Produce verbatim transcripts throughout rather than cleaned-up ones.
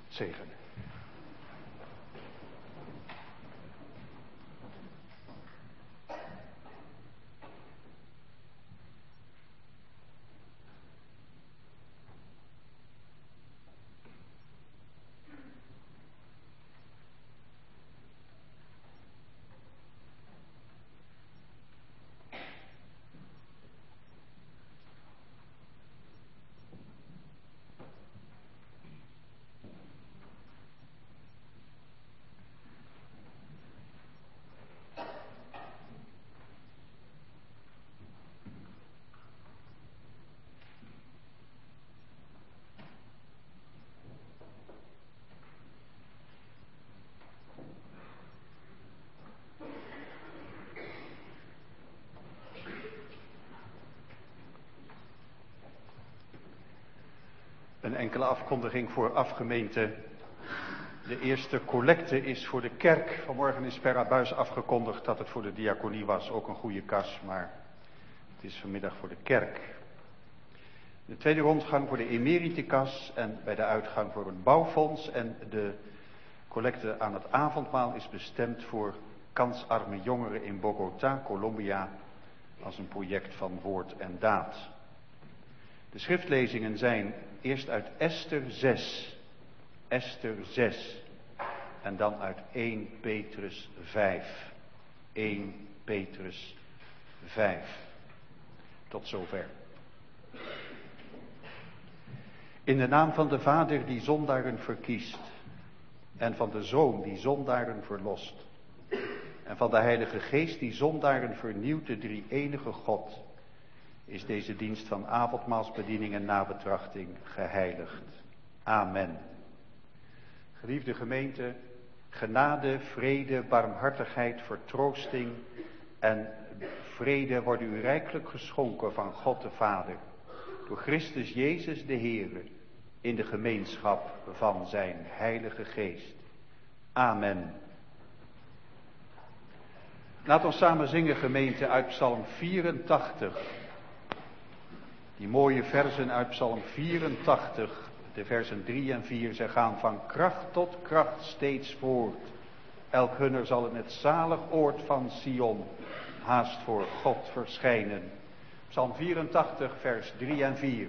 zegenen. Een enkele afkondiging voor afgemeente. De eerste collecte is voor de kerk. Vanmorgen is per abuis afgekondigd dat het voor de diaconie was. Ook een goede kas, maar het is vanmiddag voor de kerk. De tweede rondgang voor de emeritikas en bij de uitgang voor het bouwfonds. En de collecte aan het avondmaal is bestemd voor kansarme jongeren in Bogota, Colombia, als een project van woord en daad. De schriftlezingen zijn eerst uit Esther zes, Esther zes en dan uit eerste Petrus vijf, eerste Petrus vijf. Tot zover. In de naam van de Vader die zondaren verkiest en van de Zoon die zondaren verlost en van de Heilige Geest die zondaren vernieuwt, de drie-enige God, is deze dienst van avondmaalsbediening en nabetrachting geheiligd. Amen. Geliefde gemeente, genade, vrede, barmhartigheid, vertroosting en vrede worden u rijkelijk geschonken van God de Vader, door Christus Jezus de Heere, in de gemeenschap van zijn Heilige Geest. Amen. Laat ons samen zingen, gemeente, uit Psalm vierentachtig. Die mooie versen uit Psalm vierentachtig, de versen drie en vier, zij gaan van kracht tot kracht steeds voort. Elk hunner zal in het zalig oord van Sion haast voor God verschijnen. Psalm vierentachtig, vers drie en vier.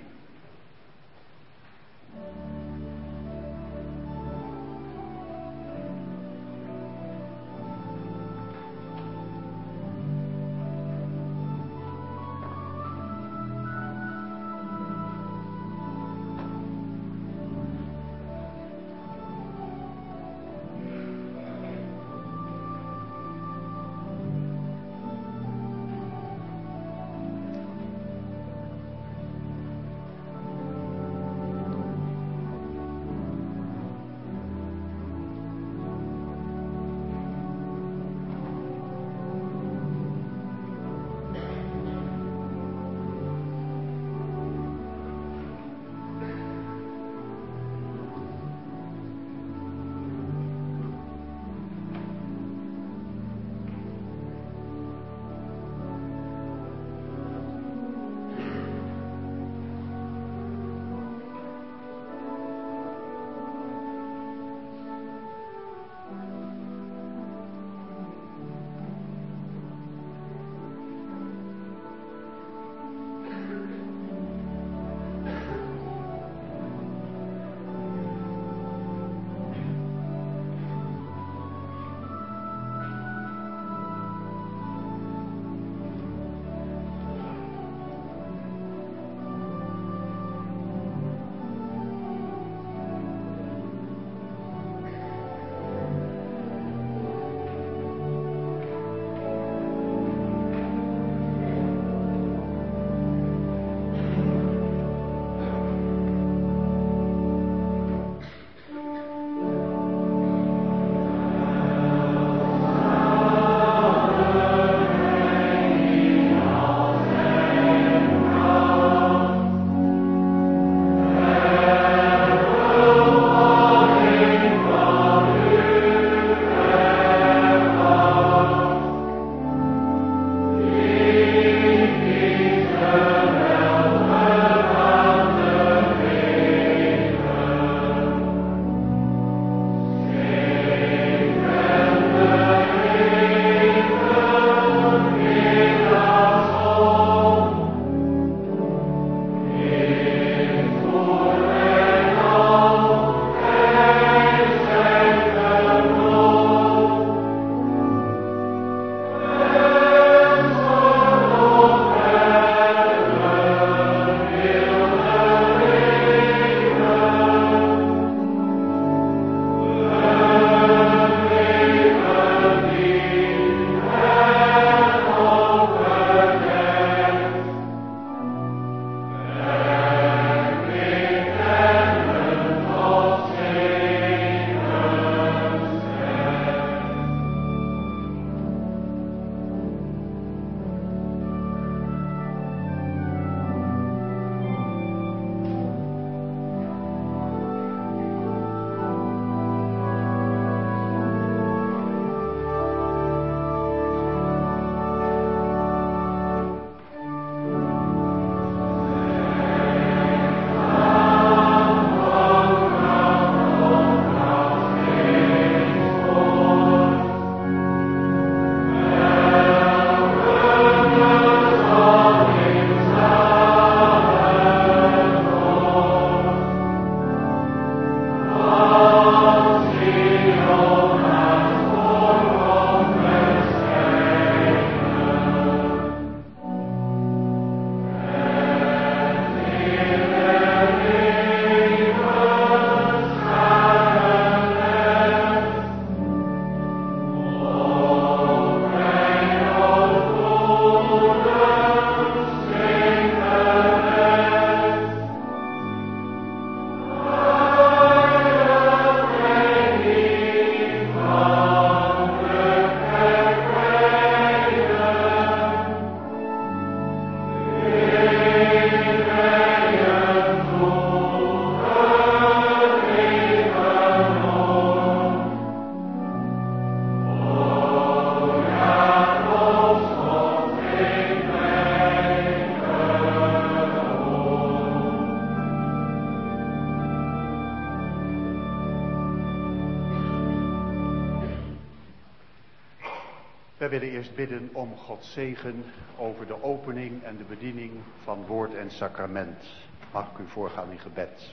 Wij willen eerst bidden om Gods zegen over de opening en de bediening van woord en sacrament. Mag ik u voorgaan in gebed.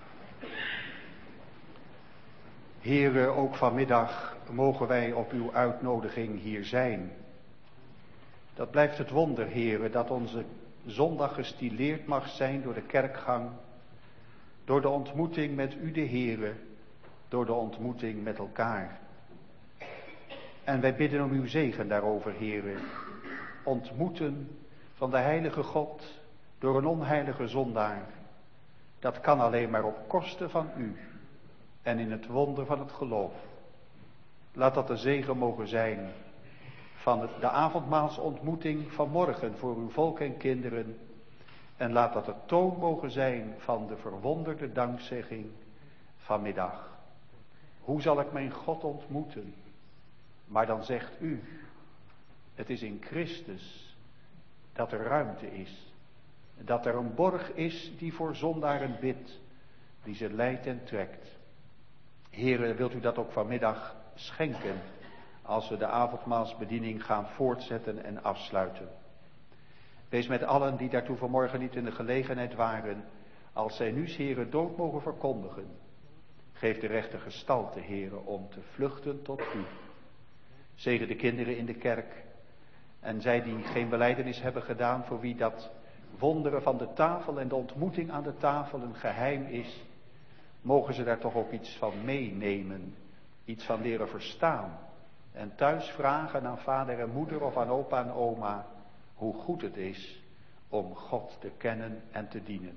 Heere, ook vanmiddag mogen wij op uw uitnodiging hier zijn. Dat blijft het wonder, Heere, dat onze zondag gestileerd mag zijn door de kerkgang, door de ontmoeting met u de Heere, door de ontmoeting met elkaar. En wij bidden om uw zegen daarover, Heere. Ontmoeten van de heilige God door een onheilige zondaar. Dat kan alleen maar op kosten van u en in het wonder van het geloof. Laat dat de zegen mogen zijn van de avondmaalsontmoeting van morgen voor uw volk en kinderen. En laat dat de toon mogen zijn van de verwonderde dankzegging vanmiddag. Hoe zal ik mijn God ontmoeten? Maar dan zegt u, het is in Christus dat er ruimte is. Dat er een borg is die voor zondaren bidt, die ze leidt en trekt. Heere, wilt u dat ook vanmiddag schenken, als we de avondmaalsbediening gaan voortzetten en afsluiten. Wees met allen die daartoe vanmorgen niet in de gelegenheid waren, als zij nu, Heere, dood mogen verkondigen. Geef de rechte gestalte, Heere, om te vluchten tot u. Zegen de kinderen in de kerk en zij die geen belijdenis hebben gedaan, voor wie dat wonderen van de tafel en de ontmoeting aan de tafel een geheim is, mogen ze daar toch ook iets van meenemen, iets van leren verstaan en thuis vragen aan vader en moeder of aan opa en oma hoe goed het is om God te kennen en te dienen.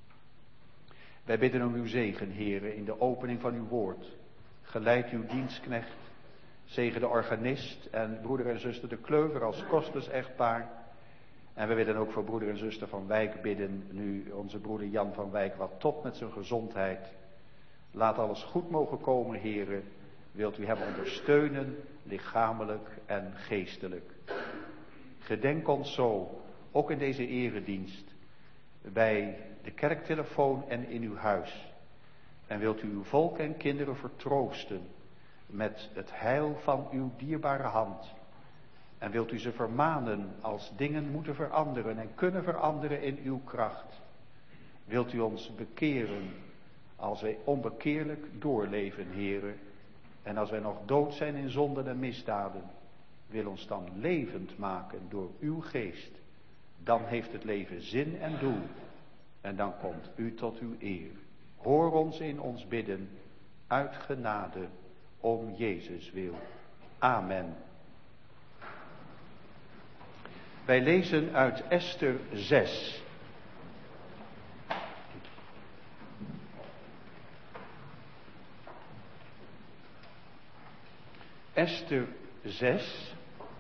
Wij bidden om uw zegen, Heere, in de opening van uw woord. Geleid uw dienstknecht. Zegen de organist en broeder en zuster de Kleuver als kostersechtpaar. En we willen ook voor broeder en zuster van Wijk bidden, nu onze broeder Jan van Wijk wat tot met zijn gezondheid. Laat alles goed mogen komen, Heere. Wilt u hem ondersteunen, lichamelijk en geestelijk. Gedenk ons zo, ook in deze eredienst, bij de kerktelefoon en in uw huis. En wilt u uw volk en kinderen vertroosten met het heil van uw dierbare hand. En wilt u ze vermanen als dingen moeten veranderen en kunnen veranderen in uw kracht. Wilt u ons bekeren als wij onbekeerlijk doorleven, Heere. En als wij nog dood zijn in zonden en misdaden, wil ons dan levend maken door uw geest. Dan heeft het leven zin en doel. En dan komt u tot uw eer. Hoor ons in ons bidden, uit genade, om Jezus wil. Amen. Wij lezen uit Ester zes. Ester zes.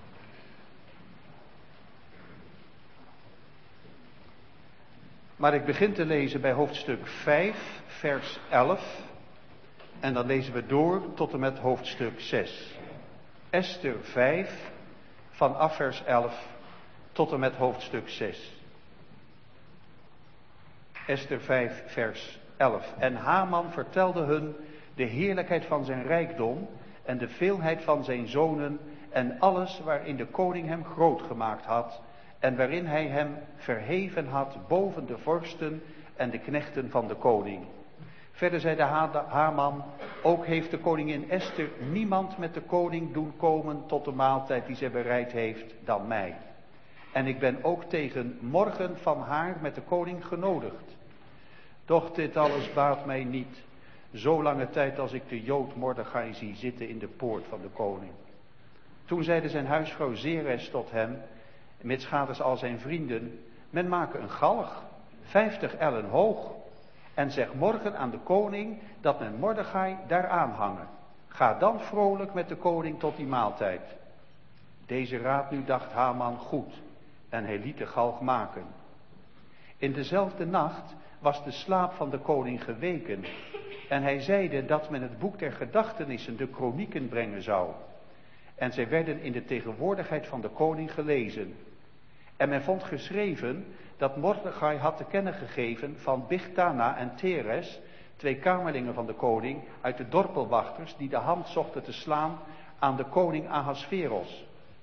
Maar ik begin te lezen bij hoofdstuk vijf, vers elf. En dan lezen we door tot en met hoofdstuk zes. Ester vijf, vanaf vers elf tot en met hoofdstuk zes. Ester vijf, vers elf. En Haman vertelde hun de heerlijkheid van zijn rijkdom en de veelheid van zijn zonen en alles waarin de koning hem groot gemaakt had en waarin hij hem verheven had boven de vorsten en de knechten van de koning. Verder zei de Haman, ook heeft de koningin Esther niemand met de koning doen komen tot de maaltijd die zij bereid heeft dan mij. En ik ben ook tegen morgen van haar met de koning genodigd. Doch dit alles baat mij niet, zo lange tijd als ik de Jood Mordechai zie zitten in de poort van de koning. Toen zeide zijn huisvrouw Zeres tot hem, mitsgaders al zijn vrienden, men maak een galg, vijftig ellen hoog, en zeg morgen aan de koning dat men Mordechai daar aanhangen. Ga dan vrolijk met de koning tot die maaltijd. Deze raad nu dacht Haman goed, en hij liet de galg maken. In dezelfde nacht was de slaap van de koning geweken, en hij zeide dat men het boek der gedachtenissen, de kronieken, brengen zou. En zij werden in de tegenwoordigheid van de koning gelezen. En men vond geschreven dat Mordechai had te kennen gegeven van Bigthana en Teres, twee kamerlingen van de koning, uit de dorpelwachters, die de hand zochten te slaan aan de koning Ahasveros.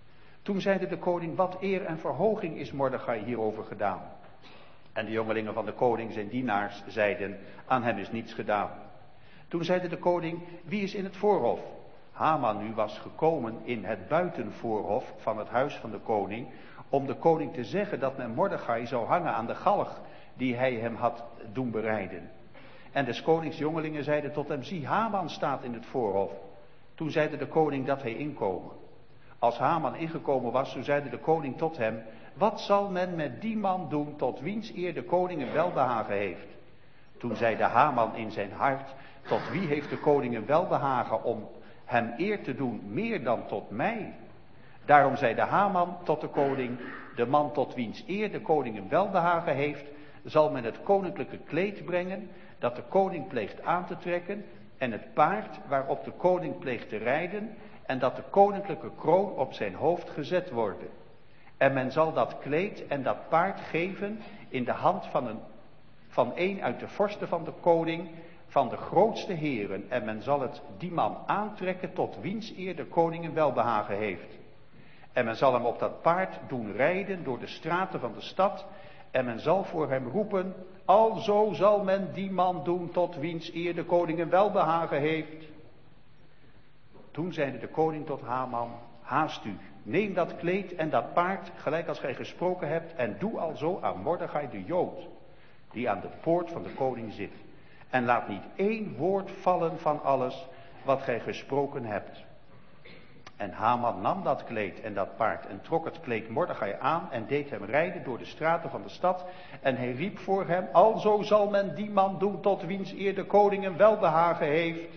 Toen zeide de koning, wat eer en verhoging is Mordechai hierover gedaan? En de jongelingen van de koning, zijn dienaars, zeiden, aan hem is niets gedaan. Toen zeide de koning, wie is in het voorhof? Haman nu was gekomen in het buitenvoorhof van het huis van de koning, om de koning te zeggen dat men Mordechai zou hangen aan de galg die hij hem had doen bereiden. En des konings jongelingen zeiden tot hem, zie, Haman staat in het voorhof. Toen zeide de koning dat hij inkomen. Als Haman ingekomen was, zo zeide de koning tot hem, wat zal men met die man doen tot wiens eer de koning een welbehagen heeft? Toen zeide Haman in zijn hart, tot wie heeft de koning een welbehagen om hem eer te doen, meer dan tot mij? Daarom zeide Haman tot de koning, de man tot wiens eer de koning een welbehagen heeft, zal men het koninklijke kleed brengen, dat de koning pleegt aan te trekken, en het paard waarop de koning pleegt te rijden, en dat de koninklijke kroon op zijn hoofd gezet worden. En men zal dat kleed en dat paard geven in de hand van een, van een uit de vorsten van de koning, van de grootste heren, en men zal het die man aantrekken tot wiens eer de koning een welbehagen heeft. En men zal hem op dat paard doen rijden door de straten van de stad, en men zal voor hem roepen, alzo zal men die man doen tot wiens eer de koning een welbehagen heeft. Toen zeide de koning tot Haman, haast u, neem dat kleed en dat paard, gelijk als gij gesproken hebt, en doe alzo aan Mordechai de Jood, die aan de poort van de koning zit. En laat niet één woord vallen van alles wat gij gesproken hebt. En Haman nam dat kleed en dat paard en trok het kleed Mordechai aan en deed hem rijden door de straten van de stad. En hij riep voor hem, alzo zal men die man doen tot wiens eer de koning een welbehagen heeft.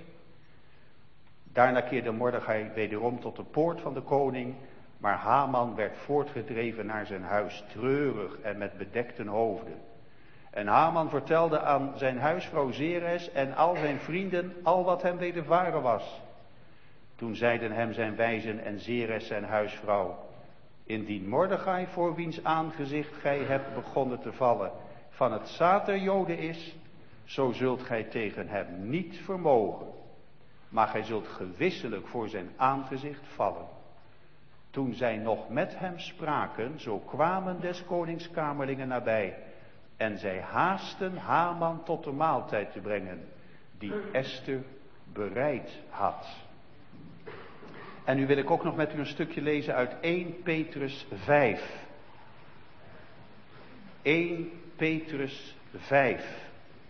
Daarna keerde Mordechai wederom tot de poort van de koning, maar Haman werd voortgedreven naar zijn huis, treurig en met bedekten hoofden. En Haman vertelde aan zijn huisvrouw Zeres en al zijn vrienden al wat hem wedervaren was. Toen zeiden hem zijn wijzen en Zeres zijn huisvrouw, indien Mordechai voor wiens aangezicht gij hebt begonnen te vallen van het zaad der Joden is, zo zult gij tegen hem niet vermogen, maar gij zult gewisselijk voor zijn aangezicht vallen. Toen zij nog met hem spraken, zo kwamen des konings kamerlingen nabij, en zij haasten Haman tot de maaltijd te brengen, die Esther bereid had. En nu wil ik ook nog met u een stukje lezen uit Eerste Petrus vijf. Eerste Petrus vijf.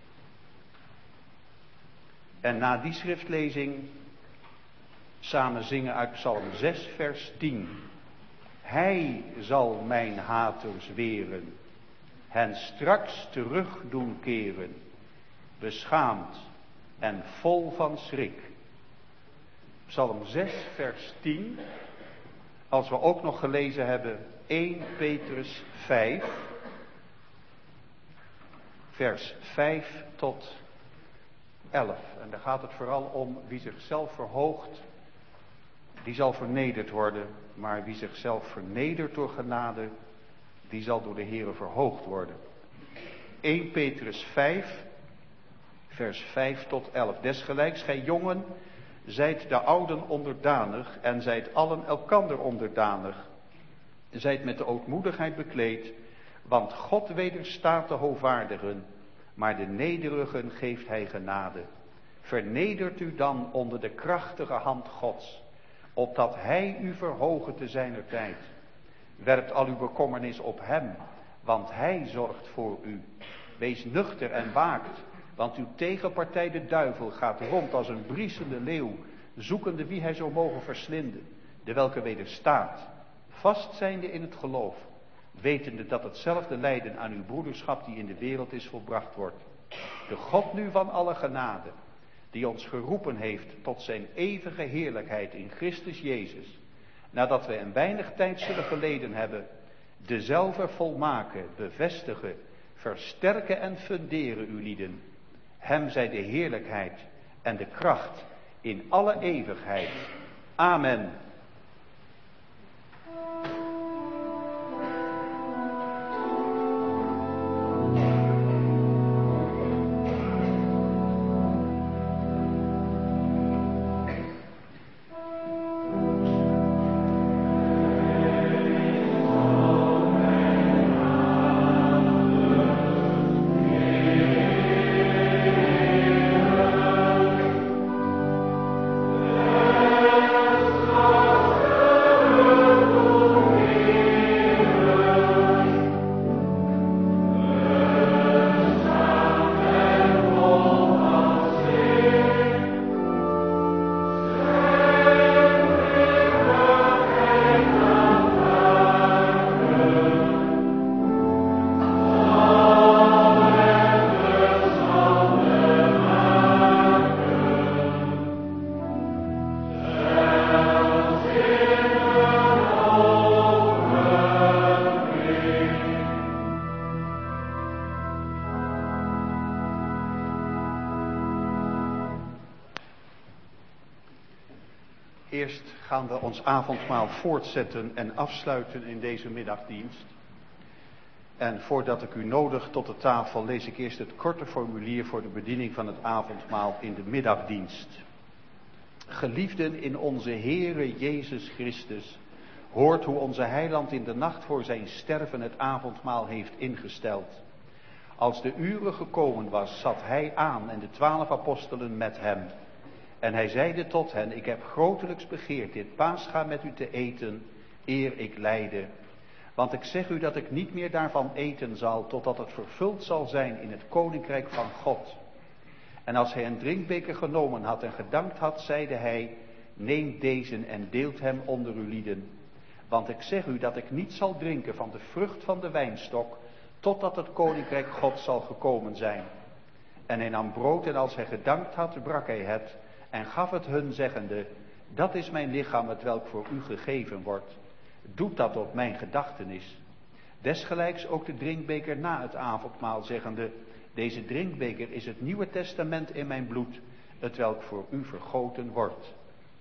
En na die schriftlezing samen zingen uit Psalm zes vers tien. Hij zal mijn haters weren, hen straks terug doen keren, beschaamd en vol van schrik. Psalm zes vers tien, als we ook nog gelezen hebben Eerste Petrus vijf, vers vijf tot elf. En daar gaat het vooral om wie zichzelf verhoogt, die zal vernederd worden, maar wie zichzelf vernedert door genade, die zal door de Heere verhoogd worden. Eerste Petrus vijf, vers vijf tot elf. Desgelijks gij jongen, zijt de ouden onderdanig en zijt allen elkander onderdanig. Zijt met de ootmoedigheid bekleed, want God wederstaat de hoogvaardigen, maar de nederigen geeft hij genade. Vernedert u dan onder de krachtige hand Gods, opdat hij u verhoge te zijner tijd. Werpt al uw bekommernis op hem, want hij zorgt voor u. Wees nuchter en waakt, want uw tegenpartij de duivel gaat rond als een briesende leeuw, zoekende wie hij zou mogen verslinden, de welke wederstaat, vastzijnde in het geloof, wetende dat hetzelfde lijden aan uw broederschap die in de wereld is volbracht wordt. De God nu van alle genade, die ons geroepen heeft tot zijn eeuwige heerlijkheid in Christus Jezus, nadat we een weinig tijd zullen geleden hebben, dezelfde volmaken, bevestigen, versterken en funderen uw lieden. Hem zij de heerlijkheid en de kracht in alle eeuwigheid. Amen. Eerst gaan we ons avondmaal voortzetten en afsluiten in deze middagdienst. En voordat ik u nodig tot de tafel, lees ik eerst het korte formulier voor de bediening van het avondmaal in de middagdienst. Geliefden in onze Heere Jezus Christus, hoort hoe onze heiland in de nacht voor zijn sterven het avondmaal heeft ingesteld. Als de uren gekomen was, zat hij aan en de twaalf apostelen met hem. En hij zeide tot hen, ik heb grotelijks begeerd dit paascha met u te eten, eer ik lijde. Want ik zeg u dat ik niet meer daarvan eten zal, totdat het vervuld zal zijn in het koninkrijk van God. En als hij een drinkbeker genomen had en gedankt had, zeide hij, neem deze en deelt hem onder uw lieden. Want ik zeg u dat ik niet zal drinken van de vrucht van de wijnstok, totdat het koninkrijk God zal gekomen zijn. En hij nam brood en als hij gedankt had, brak hij het en gaf het hun zeggende, dat is mijn lichaam het welk voor u gegeven wordt. Doet dat op mijn gedachtenis. Desgelijks ook de drinkbeker na het avondmaal zeggende, deze drinkbeker is het nieuwe testament in mijn bloed, het welk voor u vergoten wordt.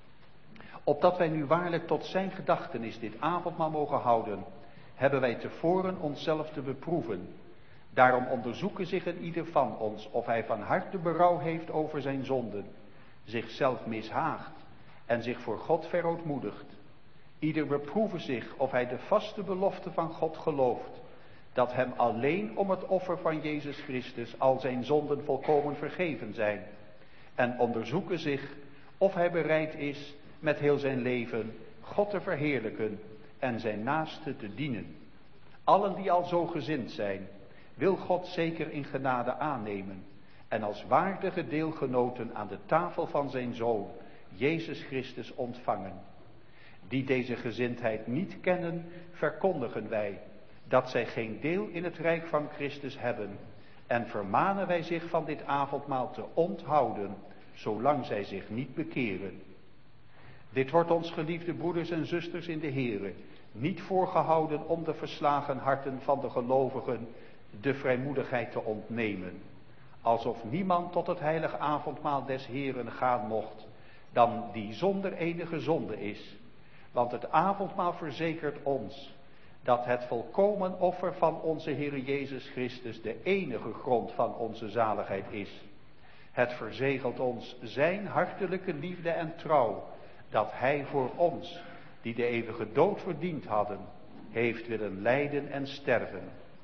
Opdat wij nu waarlijk tot zijn gedachtenis dit avondmaal mogen houden, hebben wij tevoren onszelf te beproeven. Daarom onderzoeken zich een ieder van ons of hij van harte berouw heeft over zijn zonden, zichzelf mishaagt en zich voor God verootmoedigt. Ieder beproeve zich of hij de vaste belofte van God gelooft, dat hem alleen om het offer van Jezus Christus al zijn zonden volkomen vergeven zijn. En onderzoeken zich of hij bereid is met heel zijn leven God te verheerlijken en zijn naaste te dienen. Allen die al zo gezind zijn, wil God zeker in genade aannemen en als waardige deelgenoten aan de tafel van zijn Zoon, Jezus Christus, ontvangen. Die deze gezindheid niet kennen, verkondigen wij, dat zij geen deel in het rijk van Christus hebben, en vermanen wij zich van dit avondmaal te onthouden, zolang zij zich niet bekeren. Dit wordt ons, geliefde broeders en zusters in de Here, niet voorgehouden om de verslagen harten van de gelovigen de vrijmoedigheid te ontnemen, alsof niemand tot het heilige avondmaal des Heren gaan mocht, dan die zonder enige zonde is. Want het avondmaal verzekert ons dat het volkomen offer van onze Heere Jezus Christus de enige grond van onze zaligheid is. Het verzegelt ons zijn hartelijke liefde en trouw, dat hij voor ons, die de eeuwige dood verdiend hadden, heeft willen lijden en sterven.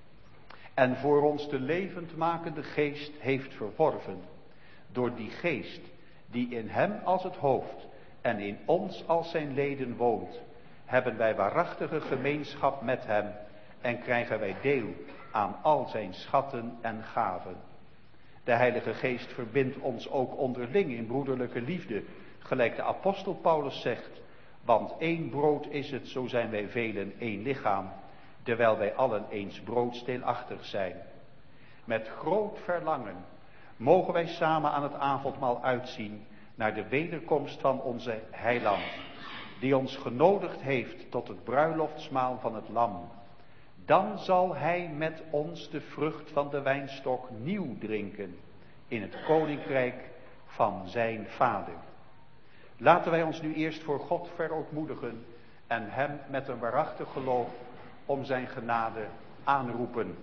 En voor ons de levendmakende geest heeft verworven. Door die geest, die in hem als het hoofd en in ons als zijn leden woont, hebben wij waarachtige gemeenschap met hem en krijgen wij deel aan al zijn schatten en gaven. De Heilige Geest verbindt ons ook onderling in broederlijke liefde, gelijk de apostel Paulus zegt, want één brood is het, zo zijn wij velen één lichaam, terwijl wij allen eens broodsteelachtig zijn. Met groot verlangen mogen wij samen aan het avondmaal uitzien naar de wederkomst van onze heiland, die ons genodigd heeft tot het bruiloftsmaal van het lam. Dan zal hij met ons de vrucht van de wijnstok nieuw drinken in het koninkrijk van zijn Vader. Laten wij ons nu eerst voor God verootmoedigen en hem met een waarachtig geloof om zijn genade aanroepen.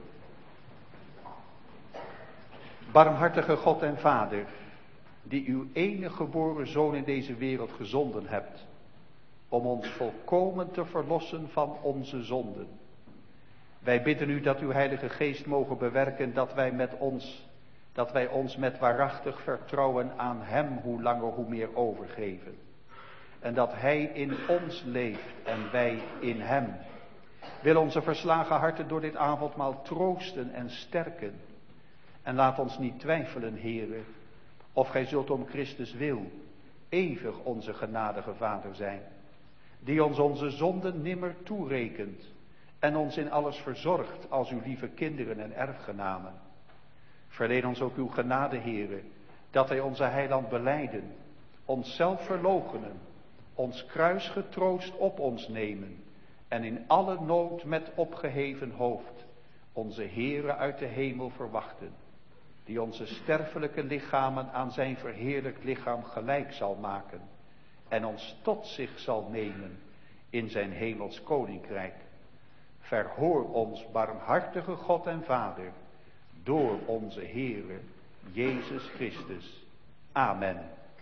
Barmhartige God en Vader, die uw enige geboren Zoon in deze wereld gezonden hebt, om ons volkomen te verlossen van onze zonden. Wij bidden u dat uw Heilige Geest mogen bewerken dat wij met ons, dat wij ons met waarachtig vertrouwen aan hem hoe langer hoe meer overgeven. En dat hij in ons leeft en wij in hem. Wil onze verslagen harten door dit avondmaal troosten en sterken. En laat ons niet twijfelen, Heere, of gij zult om Christus wil eeuwig onze genadige Vader zijn, die ons onze zonden nimmer toerekent en ons in alles verzorgt als uw lieve kinderen en erfgenamen. Verleen ons ook uw genade, Heere, dat wij onze heiland belijden, onszelf verloochenen, ons kruis getroost op ons nemen en in alle nood met opgeheven hoofd onze Heere uit de hemel verwachten, die onze sterfelijke lichamen aan zijn verheerlijkt lichaam gelijk zal maken en ons tot zich zal nemen in zijn hemels koninkrijk. Verhoor ons, barmhartige God en Vader, door onze Heere Jezus Christus. Amen.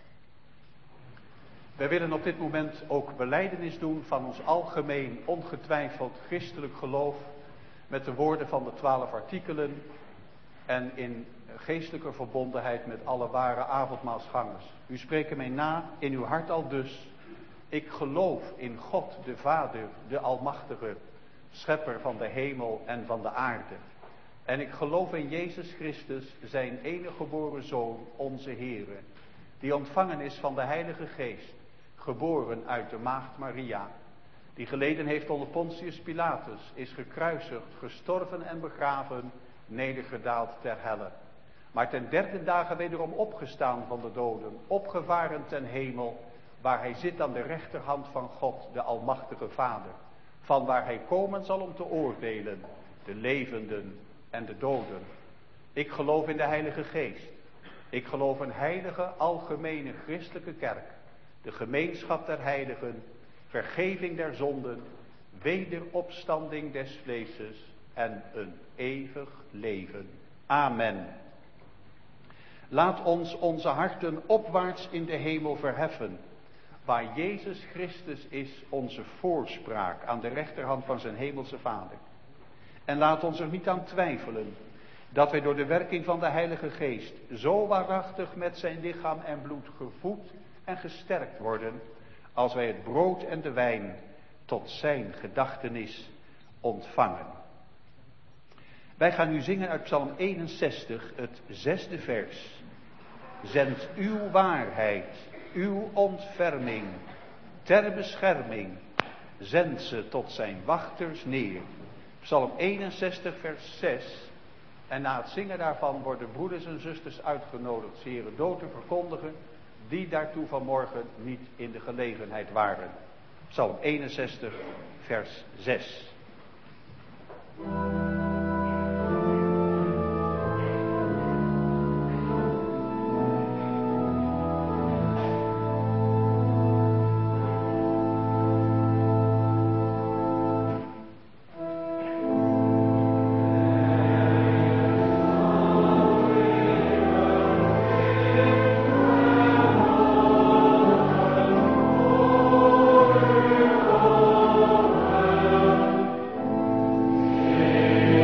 Wij willen op dit moment ook belijdenis doen van ons algemeen ongetwijfeld christelijk geloof met de woorden van de twaalf artikelen en in geestelijke verbondenheid met alle ware avondmaalsgangers. U spreekt mij na in uw hart al dus: ik geloof in God de Vader, de Almachtige, schepper van de hemel en van de aarde. En ik geloof in Jezus Christus, zijn enige geboren Zoon, onze Heere, die ontvangen is van de Heilige Geest, geboren uit de maagd Maria, die geleden heeft onder Pontius Pilatus, is gekruisigd, gestorven en begraven, nedergedaald ter helle, maar ten derde dagen wederom opgestaan van de doden, opgevaren ten hemel, waar hij zit aan de rechterhand van God, de Almachtige Vader, van waar hij komen zal om te oordelen, de levenden en de doden. Ik geloof in de Heilige Geest. Ik geloof een heilige, algemene christelijke kerk, de gemeenschap der heiligen, vergeving der zonden, wederopstanding des vleeses en een eeuwig leven. Amen. Laat ons onze harten opwaarts in de hemel verheffen, waar Jezus Christus is onze voorspraak aan de rechterhand van zijn hemelse Vader. En laat ons er niet aan twijfelen dat wij door de werking van de Heilige Geest zo waarachtig met zijn lichaam en bloed gevoed en gesterkt worden, als wij het brood en de wijn tot zijn gedachtenis ontvangen. Wij gaan nu zingen uit Psalm eenenzestig, het zesde vers. Zend uw waarheid, uw ontferming, ter bescherming, zend ze tot zijn wachters neer. Psalm eenenzestig, vers zes. En na het zingen daarvan worden broeders en zusters uitgenodigd ze Heere dood te verkondigen, die daartoe vanmorgen niet in de gelegenheid waren. Psalm eenenzestig, vers zes. Amen.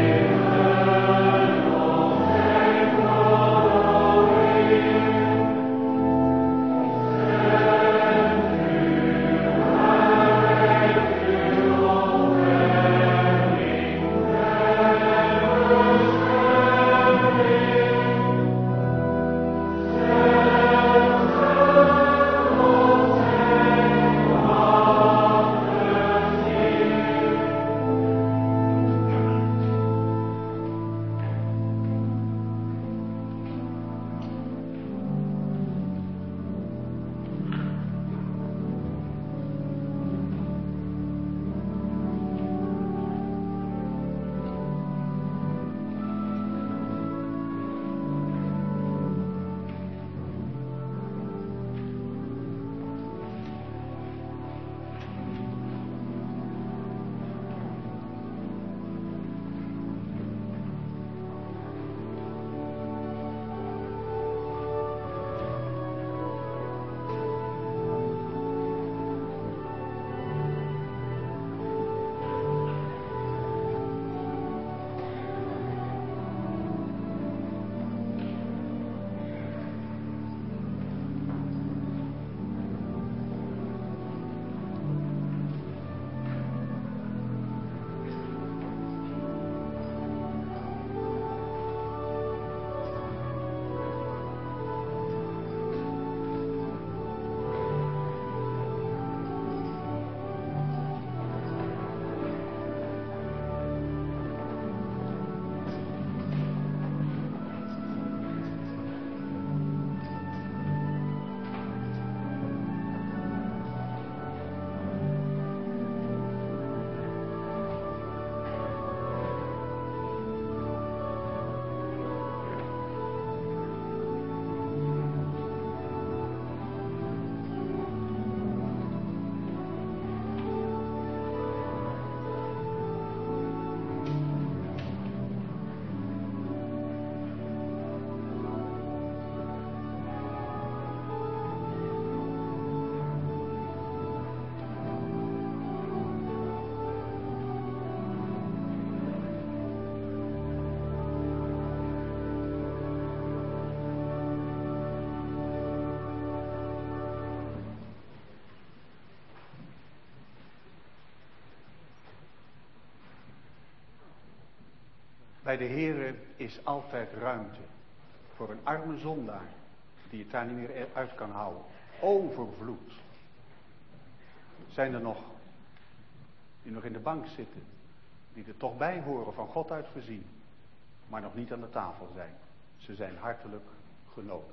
Bij de Heere is altijd ruimte voor een arme zondaar die het daar niet meer uit kan houden. Overvloed. Zijn er nog die nog in de bank zitten, die er toch bij horen, van God uit gezien, maar nog niet aan de tafel zijn? Ze zijn hartelijk genodigd.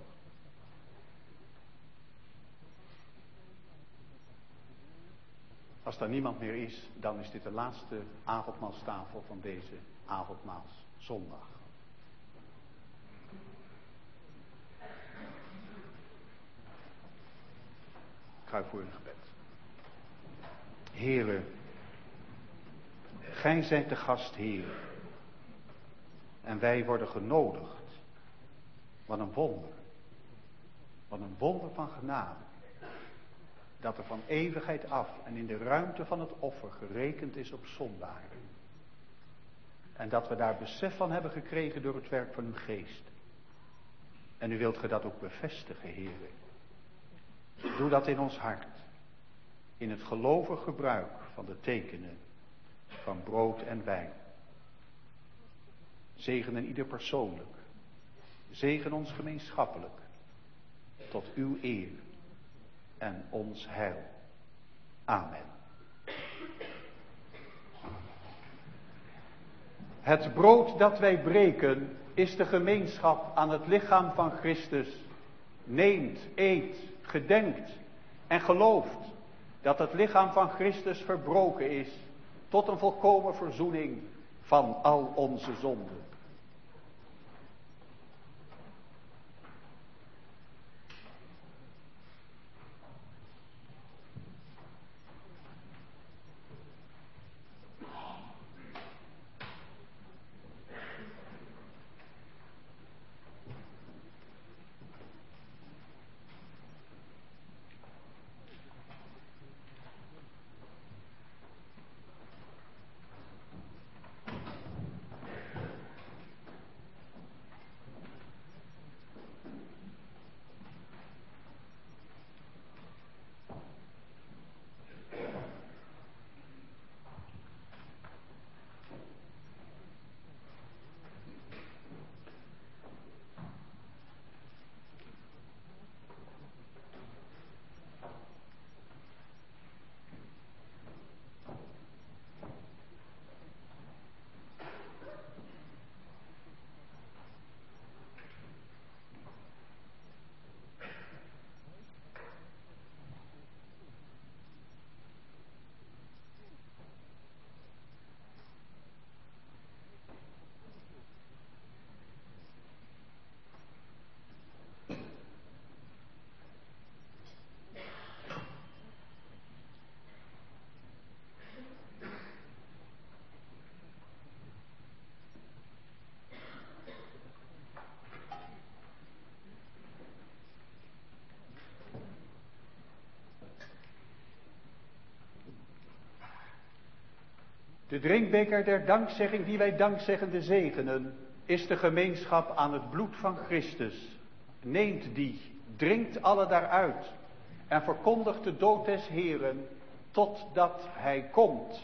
Als er niemand meer is, dan is dit de laatste avondmaalstafel van deze avondmaalszondag. Ik ga voor een gebed. Heere, gij zijt de gastheer en wij worden genodigd. Wat een wonder. Wat een wonder van genade. Dat er van eeuwigheid af en in de ruimte van het offer gerekend is op zondaren. En dat we daar besef van hebben gekregen door het werk van uw geest. En u wilt ge dat ook bevestigen, Heere. Doe dat in ons hart. In het gelovig gebruik van de tekenen van brood en wijn. Zegenen ieder persoonlijk. Zegen ons gemeenschappelijk. Tot uw eer en ons heil. Amen. Het brood dat wij breken is de gemeenschap aan het lichaam van Christus. Neemt, eet, gedenkt en gelooft dat het lichaam van Christus verbroken is tot een volkomen verzoening van al onze zonden. De drinkbeker der dankzegging die wij dankzeggende zegenen, is de gemeenschap aan het bloed van Christus. Neemt die, drinkt alle daaruit en verkondigt de dood des Heeren totdat hij komt.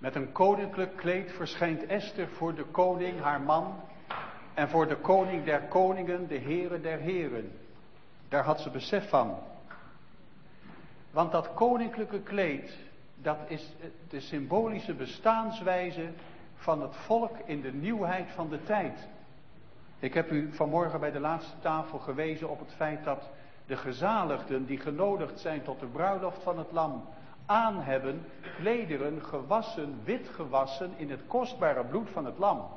Met een koninklijk kleed verschijnt Esther voor de koning, haar man, en voor de koning der koningen, de Heere der heren. Daar had ze besef van. Want dat koninklijke kleed, dat is de symbolische bestaanswijze van het volk in de nieuwheid van de tijd. Ik heb u vanmorgen bij de laatste tafel gewezen op het feit dat de gezaligden die genodigd zijn tot de bruiloft van het lam aan hebben klederen gewassen, wit gewassen in het kostbare bloed van het lam.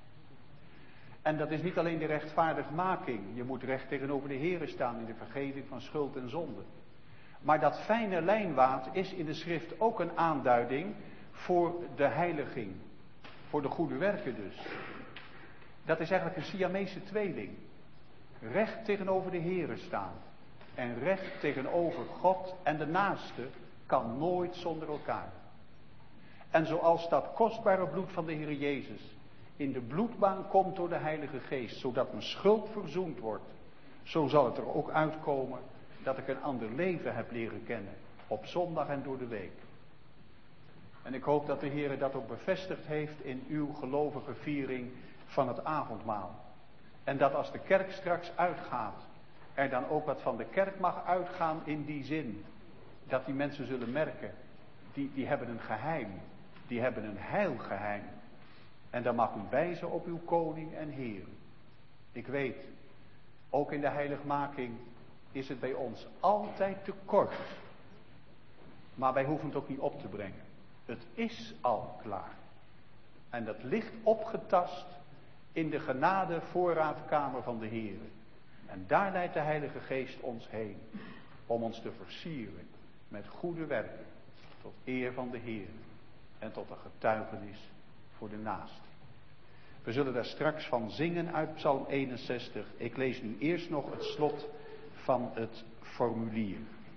En dat is niet alleen de rechtvaardigmaking. Je moet recht tegenover de Heere staan in de vergeving van schuld en zonde. Maar dat fijne lijnwaad is in de schrift ook een aanduiding voor de heiliging. Voor de goede werken dus. Dat is eigenlijk een Siamese tweeling. Recht tegenover de Heere staan. En recht tegenover God en de naaste kan nooit zonder elkaar. En zoals dat kostbare bloed van de Heer Jezus in de bloedbaan komt door de Heilige Geest, zodat mijn schuld verzoend wordt, zo zal het er ook uitkomen dat ik een ander leven heb leren kennen, op zondag en door de week. En ik hoop dat de Heer dat ook bevestigd heeft in uw gelovige viering van het avondmaal. En dat als de kerk straks uitgaat, er dan ook wat van de kerk mag uitgaan in die zin. Dat die mensen zullen merken, die, die hebben een geheim, die hebben een heilgeheim. En dan mag u wijzen op uw koning en Heer. Ik weet, ook in de heiligmaking is het bij ons altijd te kort. Maar wij hoeven het ook niet op te brengen. Het is al klaar. En dat ligt opgetast in de genade voorraadkamer van de Heer. En daar leidt de Heilige Geest ons heen. Om ons te versieren met goede werken. Tot eer van de Heer. En tot een getuigenis voor de naaste. We zullen daar straks van zingen uit Psalm eenenzestig. Ik lees nu eerst nog het slot van het formulier.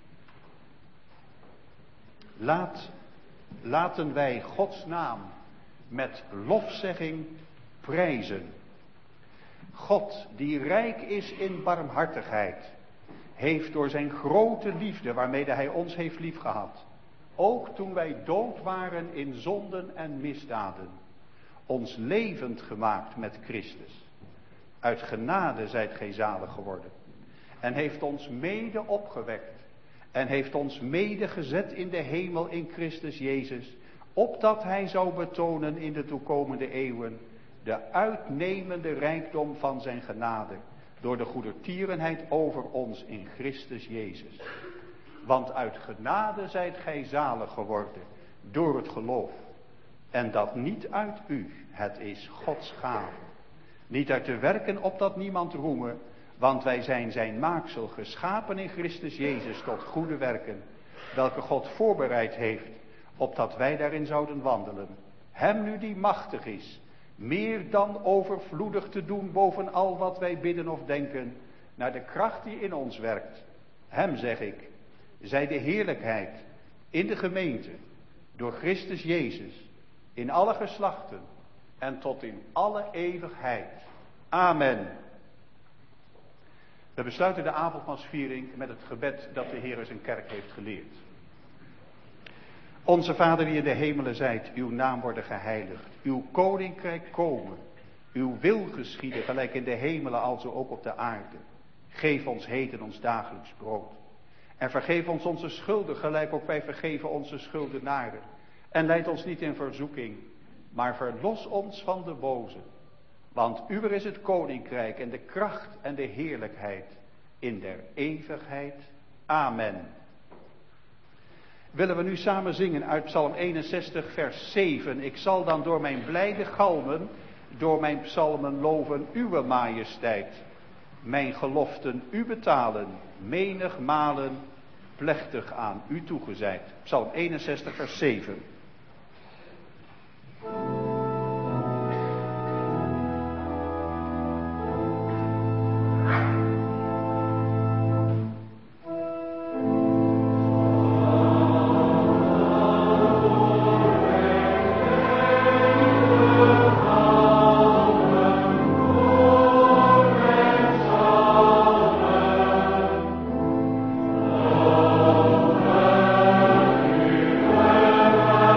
Laat, laten wij Gods naam met lofzegging prijzen. God, die rijk is in barmhartigheid, heeft door zijn grote liefde, waarmede hij ons heeft liefgehad, ook toen wij dood waren in zonden en misdaden, ons levend gemaakt met Christus. Uit genade zijt gij zalig geworden. En heeft ons mede opgewekt. En heeft ons mede gezet in de hemel in Christus Jezus. Opdat hij zou betonen in de toekomende eeuwen de uitnemende rijkdom van zijn genade. Door de goedertierenheid over ons in Christus Jezus. Want uit genade zijt gij zalig geworden. Door het geloof. En dat niet uit u, het is Gods gave. Niet uit de werken opdat niemand roeme, want wij zijn zijn maaksel, geschapen in Christus Jezus tot goede werken, welke God voorbereid heeft, opdat wij daarin zouden wandelen. Hem nu die machtig is, meer dan overvloedig te doen boven al wat wij bidden of denken, naar de kracht die in ons werkt. Hem zeg ik, zij de heerlijkheid in de gemeente, door Christus Jezus, in alle geslachten en tot in alle eeuwigheid. Amen. We besluiten de avondmaalsviering met het gebed dat de Heer zijn kerk heeft geleerd. Onze Vader die in de hemelen zijt, uw naam worden geheiligd. Uw koninkrijk komen. Uw wil geschieden, gelijk in de hemelen alzo ook op de aarde. Geef ons heden ons dagelijks brood. En vergeef ons onze schulden, gelijk ook wij vergeven onze schuldenaren. En leid ons niet in verzoeking, maar verlos ons van de boze. Want uwer is het koninkrijk en de kracht en de heerlijkheid in der eeuwigheid. Amen. Willen we nu samen zingen uit Psalm eenenzestig vers zeven. Ik zal dan door mijn blijde galmen, door mijn psalmen loven uwe majesteit. Mijn geloften u betalen, menig malen plechtig aan u toegezeid. Psalm eenenzestig vers zeven. Oh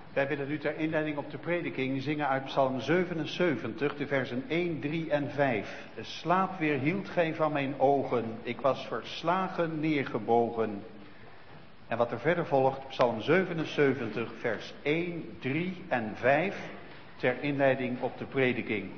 Wij willen nu ter inleiding op de prediking zingen uit Psalm zevenenzeventig, de versen één, drie en vijf. De slaap weerhield gij van mijn ogen, ik was verslagen neergebogen. En wat er verder volgt, Psalm zevenenzeventig, vers één, drie en vijf, ter inleiding op de prediking.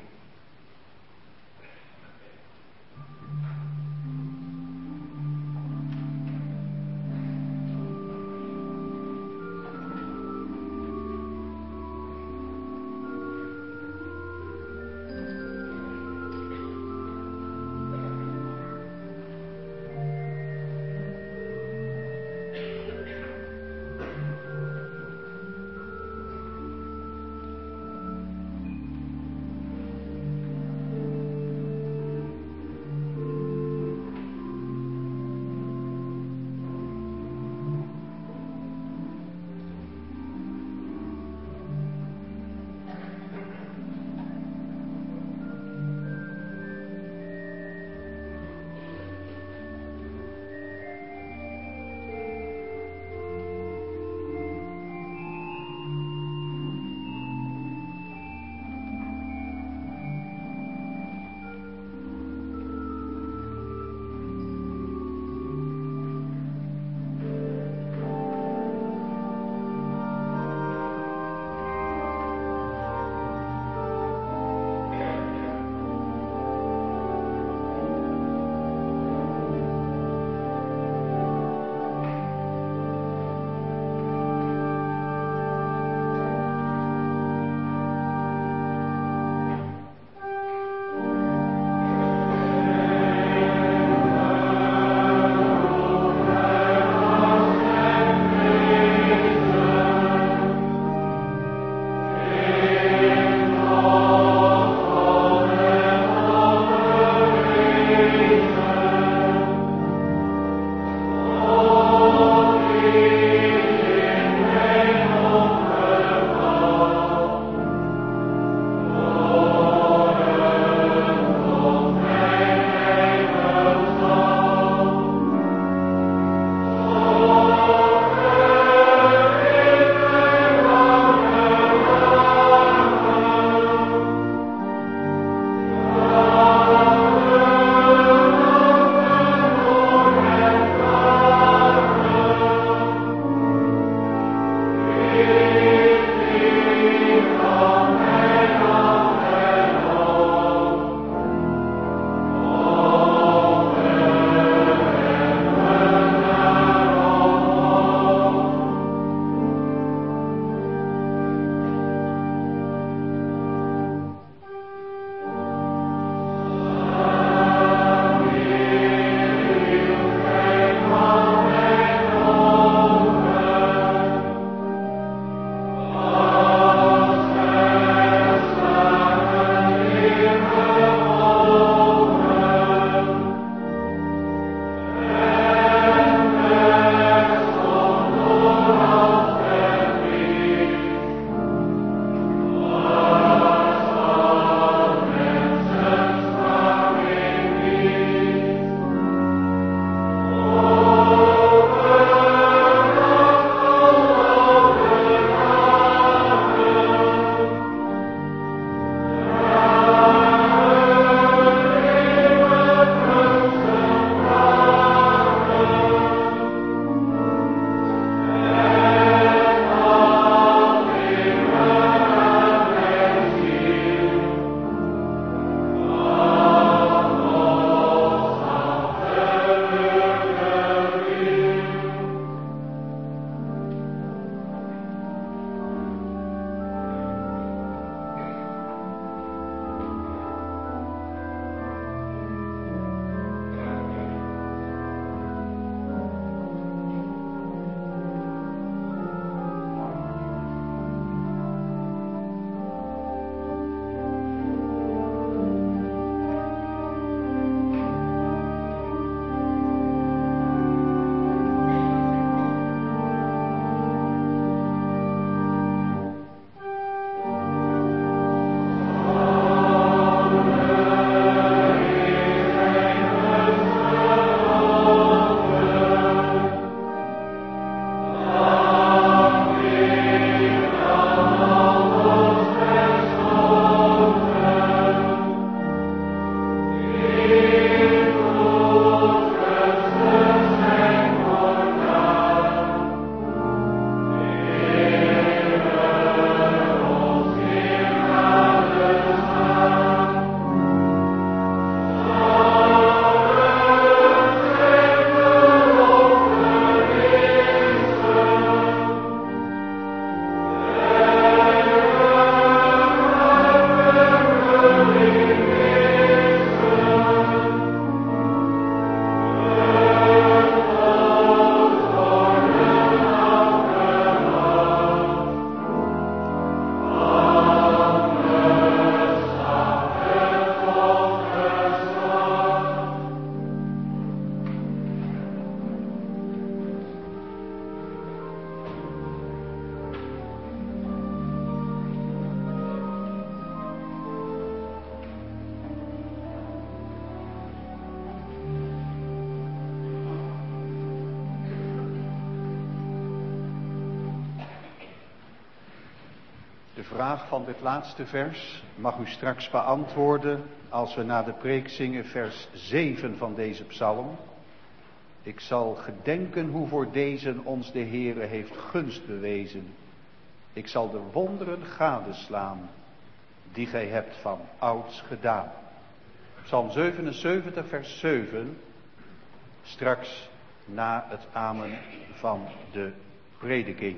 vraag van dit laatste vers mag u straks beantwoorden als we na de preek zingen vers zeven van deze psalm. Ik zal gedenken hoe voor deze ons de Heere heeft gunst bewezen. Ik zal de wonderen gadeslaan die gij hebt van ouds gedaan. Psalm zevenenzeventig vers zeven, straks na het amen van de prediking.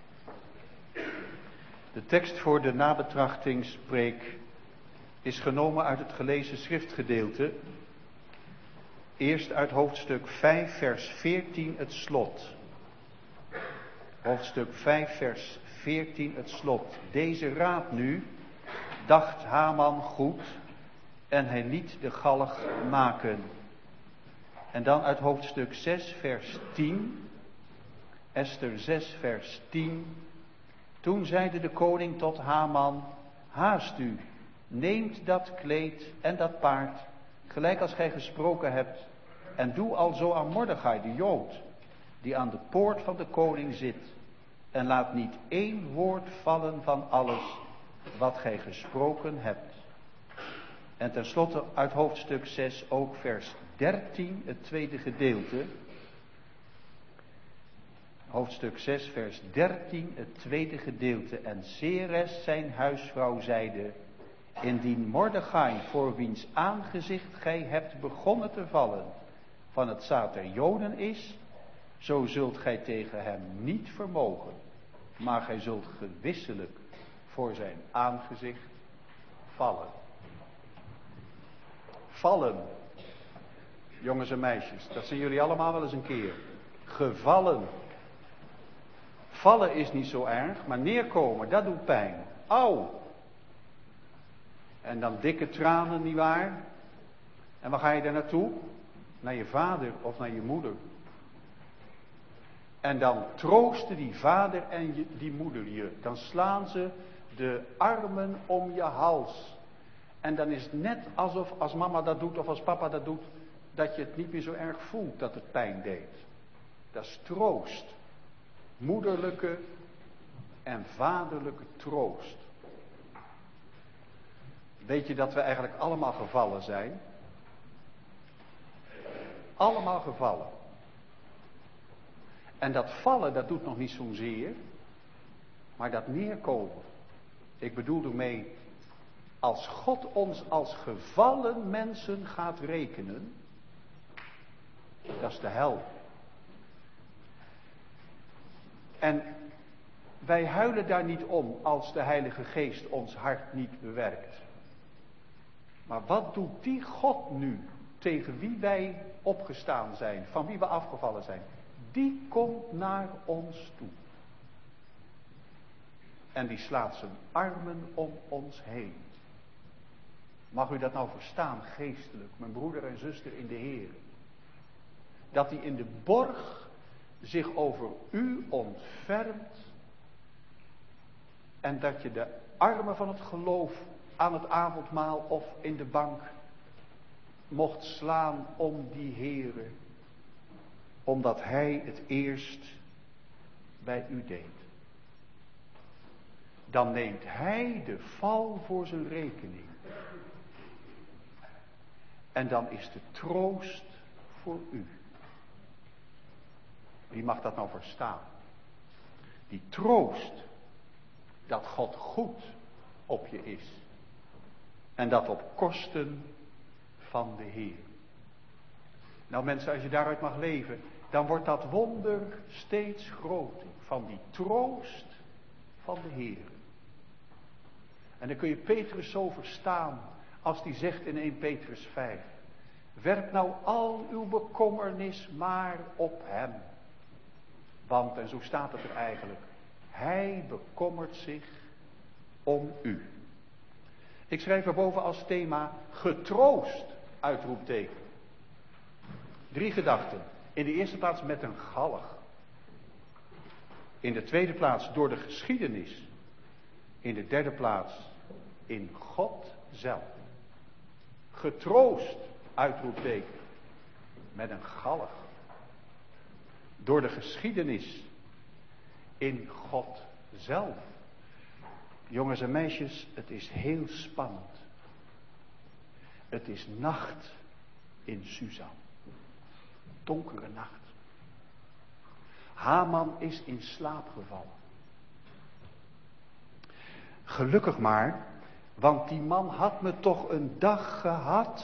De tekst voor de nabetrachtingspreek is genomen uit het gelezen schriftgedeelte. Eerst uit hoofdstuk vijf vers veertien het slot. Hoofdstuk vijf vers veertien het slot. Deze raad nu dacht Haman goed en hij liet de galg maken. En dan uit hoofdstuk zes vers tien. Esther zes vers tien. Toen zeide de koning tot Haman, haast u, neemt dat kleed en dat paard, gelijk als gij gesproken hebt, en doe alzo aan Mordechai de Jood, die aan de poort van de koning zit, en laat niet één woord vallen van alles wat gij gesproken hebt. En tenslotte uit hoofdstuk zes ook vers dertien, het tweede gedeelte. Hoofdstuk zes vers dertien, het tweede gedeelte. En Zeres zijn huisvrouw zeide, indien Mordechai voor wiens aangezicht gij hebt begonnen te vallen van het zaad der Joden is, zo zult gij tegen hem niet vermogen, maar gij zult gewisselijk voor zijn aangezicht vallen. Vallen, jongens en meisjes, dat zijn jullie allemaal wel eens een keer. Gevallen. Vallen is niet zo erg, maar neerkomen, dat doet pijn. Auw. En dan dikke tranen, nietwaar? En waar ga je daar naartoe? Naar je vader of naar je moeder. En dan troosten die vader en je, die moeder je. Dan slaan ze de armen om je hals. En dan is het net alsof als mama dat doet of als papa dat doet, dat je het niet meer zo erg voelt dat het pijn deed. Dat is troost. Moederlijke en vaderlijke troost. Weet je dat we eigenlijk allemaal gevallen zijn? Allemaal gevallen. En dat vallen, dat doet nog niet zozeer, maar dat neerkomen. Ik bedoel ermee, als God ons als gevallen mensen gaat rekenen, dat is de hel. En wij huilen daar niet om als de Heilige Geest ons hart niet bewerkt. Maar wat doet die God nu tegen wie wij opgestaan zijn, van wie we afgevallen zijn? Die komt naar ons toe. En die slaat zijn armen om ons heen. Mag u dat nou verstaan, geestelijk, mijn broeder en zuster in de Heer? Dat hij in de borg zich over u ontfermt. En dat je de armen van het geloof aan het avondmaal of in de bank mocht slaan om die Heere. Omdat hij het eerst bij u deed. Dan neemt hij de val voor zijn rekening. En dan is de troost voor u. Wie mag dat nou verstaan? Die troost dat God goed op je is. En dat op kosten van de Heer. Nou mensen, als je daaruit mag leven, dan wordt dat wonder steeds groter. Van die troost van de Heer. En dan kun je Petrus zo verstaan als die zegt in eerste Petrus vijf. Werp nou al uw bekommernis maar op hem. Want, en zo staat het er eigenlijk, hij bekommert zich om u. Ik schrijf erboven als thema getroost, uitroepteken. Drie gedachten. In de eerste plaats met een galg. In de tweede plaats door de geschiedenis. In de derde plaats in God zelf. Getroost, uitroepteken. Met een galg. Door de geschiedenis. In God zelf. Jongens en meisjes, het is heel spannend. Het is nacht in Susan. Donkere nacht. Haman is in slaap gevallen. Gelukkig maar, want die man had me toch een dag gehad.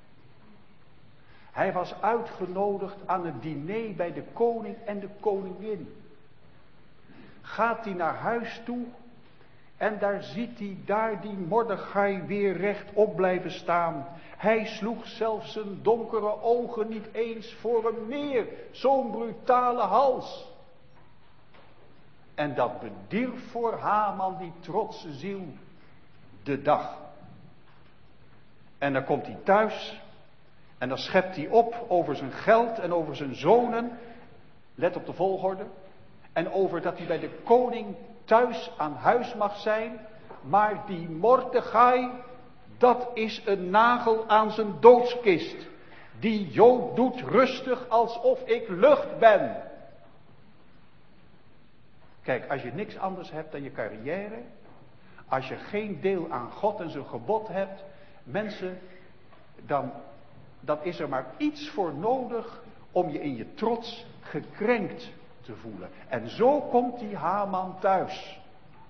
Hij was uitgenodigd aan het diner bij de koning en de koningin. Gaat hij naar huis toe en daar ziet hij daar die Mordechai weer rechtop blijven staan. Hij sloeg zelfs zijn donkere ogen niet eens voor hem neer. Zo'n brutale hals. En dat bedierf voor Haman, die trotse ziel, de dag. En dan komt hij thuis en dan schept hij op over zijn geld en over zijn zonen. Let op de volgorde. En over dat hij bij de koning thuis aan huis mag zijn. Maar die Mordechai, dat is een nagel aan zijn doodskist. Die Jood doet rustig alsof ik lucht ben. Kijk, als je niks anders hebt dan je carrière. Als je geen deel aan God en zijn gebod hebt. Mensen, dan, dan is er maar iets voor nodig om je in je trots gekrenkt te voelen. En zo komt die Haman thuis.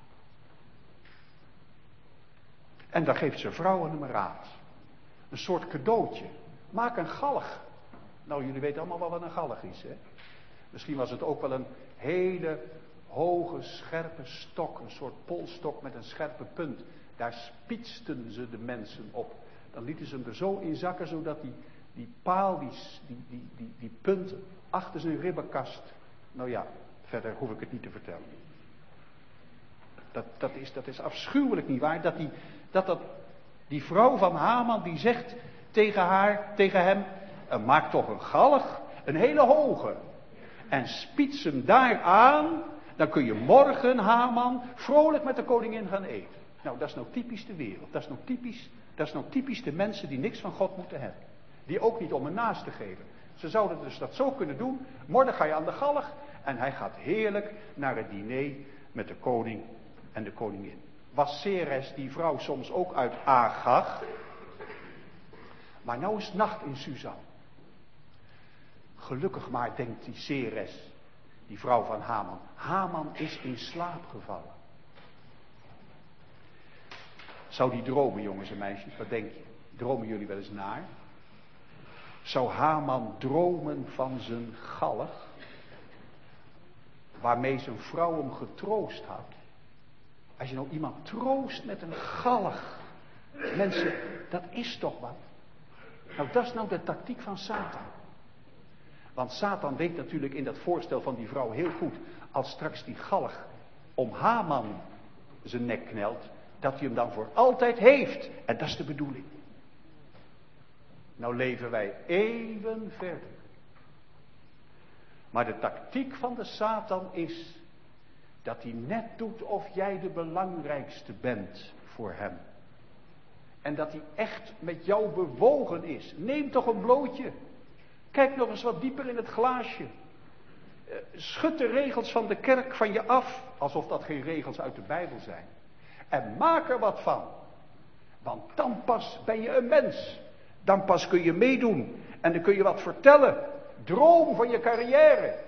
En dan geeft zijn vrouw hem een raad. Een soort cadeautje. Maak een galg. Nou, jullie weten allemaal wel wat een galg is, hè? Misschien was het ook wel een hele hoge, scherpe stok. Een soort polstok met een scherpe punt. Daar spietsten ze de mensen op. Dan lieten ze hem er zo in zakken, zodat die, die paal, die, die, die, die, die punt achter zijn ribbenkast. Nou ja, verder hoef ik het niet te vertellen. Dat, dat, is, dat is afschuwelijk, nietwaar? Dat die, dat, dat die vrouw van Haman, die zegt tegen haar, tegen hem, maak toch een galg, een hele hoge. En spiets hem daar aan, dan kun je morgen, Haman, vrolijk met de koningin gaan eten. Nou, dat is nou typisch de wereld. Dat is nou typisch, dat is nou typisch de mensen die niks van God moeten hebben. Die ook niet om een naast te geven. Ze zouden dus dat zo kunnen doen. Morgen ga je aan de galg. En hij gaat heerlijk naar het diner met de koning en de koningin. Was Ceres, die vrouw, soms ook uit Agag. Maar nou is het nacht in Susan. Gelukkig maar, denkt die Ceres, die vrouw van Haman. Haman is in slaap gevallen. Zou die dromen, jongens en meisjes? Wat denk je? Dromen jullie wel eens naar? Zou Haman dromen van zijn galg? Waarmee zijn vrouw hem getroost had. Als je nou iemand troost met een galg. Mensen, dat is toch wat? Nou, dat is nou de tactiek van Satan. Want Satan weet natuurlijk in dat voorstel van die vrouw heel goed. Als straks die galg om Haman zijn nek knelt. Dat hij hem dan voor altijd heeft. En dat is de bedoeling. Nou leven wij eeuwen verder. Maar de tactiek van de Satan is dat hij net doet of jij de belangrijkste bent voor hem. En dat hij echt met jou bewogen is. Neem toch een blootje. Kijk nog eens wat dieper in het glaasje. Schud de regels van de kerk van je af. Alsof dat geen regels uit de Bijbel zijn. En maak er wat van. Want dan pas ben je een mens. Dan pas kun je meedoen. En dan kun je wat vertellen. Droom van je carrière.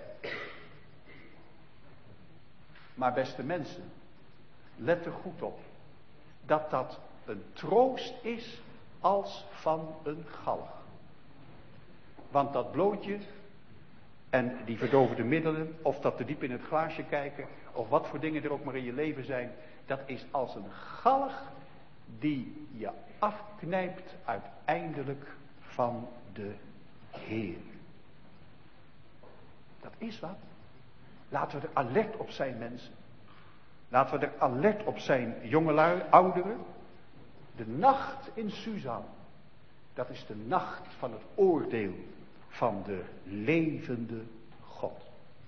Maar beste mensen, let er goed op. Dat dat een troost is als van een galg. Want dat blootje en die verdovende middelen, of dat te diep in het glaasje kijken, of wat voor dingen er ook maar in je leven zijn, dat is als een galg die je afknijpt uiteindelijk van de Heer. Dat is wat. Laten we er alert op zijn, mensen. Laten we er alert op zijn, jongelui, ouderen. De nacht in Susan, dat is de nacht van het oordeel van de levende God.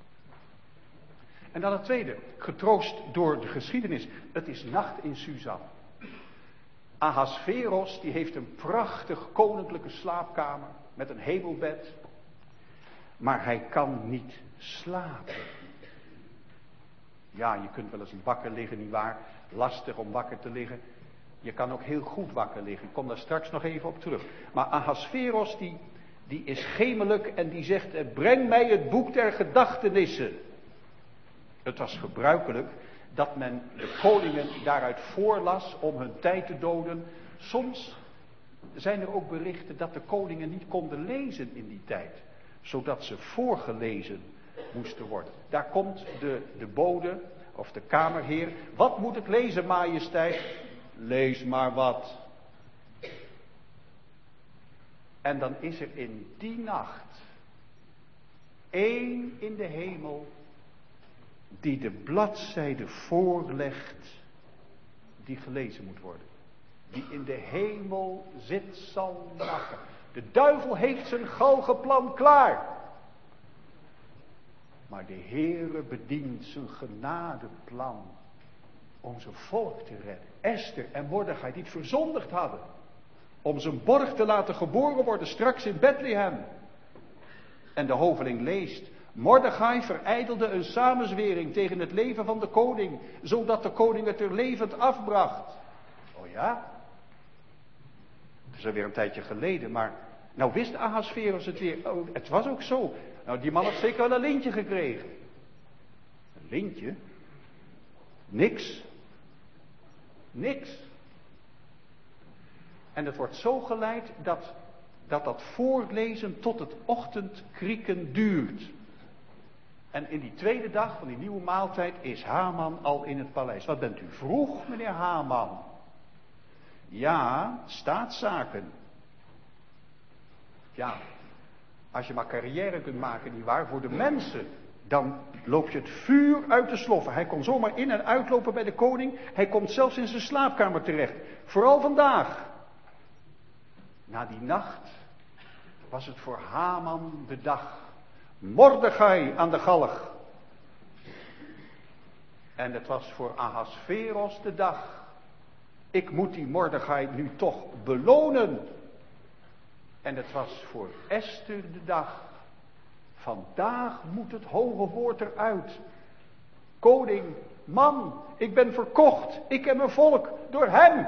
En dan het tweede, getroost door de geschiedenis. Het is nacht in Susan. Ahasveros, die heeft een prachtig koninklijke slaapkamer met een hemelbed. Maar hij kan niet slapen. Ja, je kunt wel eens wakker liggen, nietwaar? Lastig om wakker te liggen. Je kan ook heel goed wakker liggen. Ik kom daar straks nog even op terug. Maar Ahasveros, die, die is gemelijk en die zegt, breng mij het boek der gedachtenissen. Het was gebruikelijk dat men de koningen daaruit voorlas om hun tijd te doden. Soms zijn er ook berichten dat de koningen niet konden lezen in die tijd. Zodat ze voorgelezen moesten worden. Daar komt de, de bode of de kamerheer. Wat moet ik lezen, majesteit? Lees maar wat. En dan is er in die nacht één in de hemel die de bladzijde voorlegt die gelezen moet worden. Die in de hemel zit zal lachen. De duivel heeft zijn galgenplan klaar. Maar de Heere bedient zijn genadeplan om zijn volk te redden. Esther en Mordechai die het verzondigd hadden. Om zijn borg te laten geboren worden straks in Bethlehem. En de hoveling leest. Mordechai verijdelde een samenzwering tegen het leven van de koning. Zodat de koning het er levend afbracht. Oh ja? Het is alweer een tijdje geleden, maar nou wist Ahasveros het weer. Oh, het was ook zo. Nou, die man had zeker wel een lintje gekregen. Een lintje? Niks. Niks. En het wordt zo geleid dat dat, dat voorlezen tot het ochtendkrieken duurt. En in die tweede dag van die nieuwe maaltijd is Haman al in het paleis. Wat bent u vroeg, meneer Haman? Ja, staatszaken. Ja, als je maar carrière kunt maken, nietwaar, voor de mensen, dan loop je het vuur uit de sloffen. Hij kon zomaar in en uitlopen bij de koning. Hij komt zelfs in zijn slaapkamer terecht. Vooral vandaag. Na die nacht was het voor Haman de dag. Mordechai aan de galg. En het was voor Ahasveros de dag. Ik moet die Mordechai nu toch belonen. En het was voor Esther de dag. Vandaag moet het hoge woord eruit. Koning, man, ik ben verkocht. Ik en mijn volk door hem.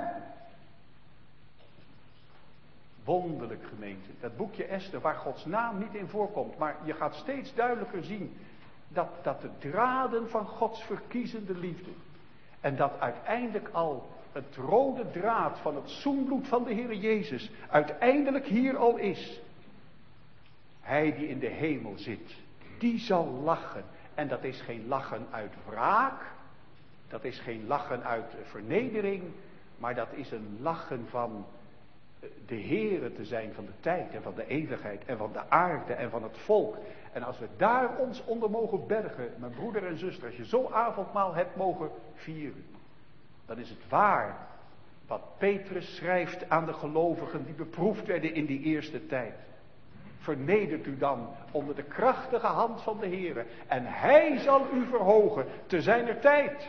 Wonderlijk, gemeente. Dat boekje Esther waar Gods naam niet in voorkomt. Maar je gaat steeds duidelijker zien dat, dat de draden van Gods verkiezende liefde. En dat uiteindelijk al het rode draad van het zoenbloed van de Heer Jezus uiteindelijk hier al is. Hij die in de hemel zit, die zal lachen. En dat is geen lachen uit wraak. Dat is geen lachen uit vernedering. Maar dat is een lachen van de Heere te zijn van de tijd en van de eeuwigheid en van de aarde en van het volk. En als we daar ons onder mogen bergen, mijn broeder en zuster, als je zo avondmaal hebt mogen vieren, dan is het waar wat Petrus schrijft aan de gelovigen die beproefd werden in die eerste tijd. Vernedert u dan onder de krachtige hand van de Heere en Hij zal u verhogen te zijner tijd.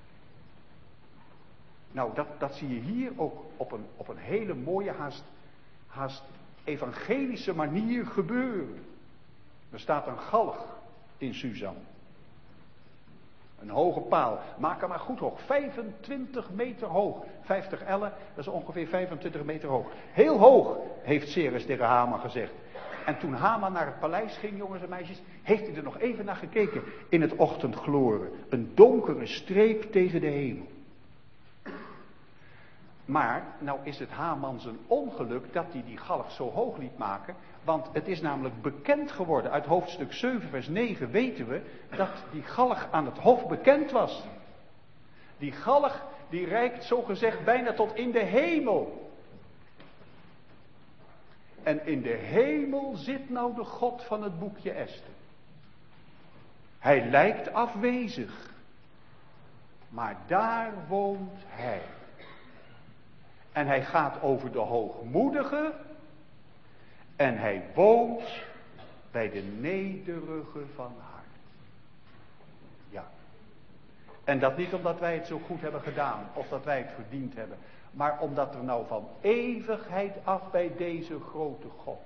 Nou, dat, dat zie je hier ook op een, op een hele mooie, haast, haast evangelische manier gebeuren. Er staat een galg in Suzan. Een hoge paal. Maak hem maar goed hoog. vijfentwintig meter hoog. vijftig ellen, dat is ongeveer vijfentwintig meter hoog. Heel hoog, heeft Ceres tegen Haman gezegd. En toen Haman naar het paleis ging, jongens en meisjes, heeft hij er nog even naar gekeken. In het ochtendgloren. Een donkere streep tegen de hemel. Maar, nou is het Haman zijn ongeluk dat hij die galg zo hoog liet maken. Want het is namelijk bekend geworden. Uit hoofdstuk zeven vers negen weten we dat die galg aan het hof bekend was. Die galg die reikt zogezegd bijna tot in de hemel. En in de hemel zit nou de God van het boekje Esther. Hij lijkt afwezig. Maar daar woont hij. En hij gaat over de hoogmoedige. En hij woont bij de nederige van hart. Ja. En dat niet omdat wij het zo goed hebben gedaan. Of dat wij het verdiend hebben. Maar omdat er nou van eeuwigheid af bij deze grote God.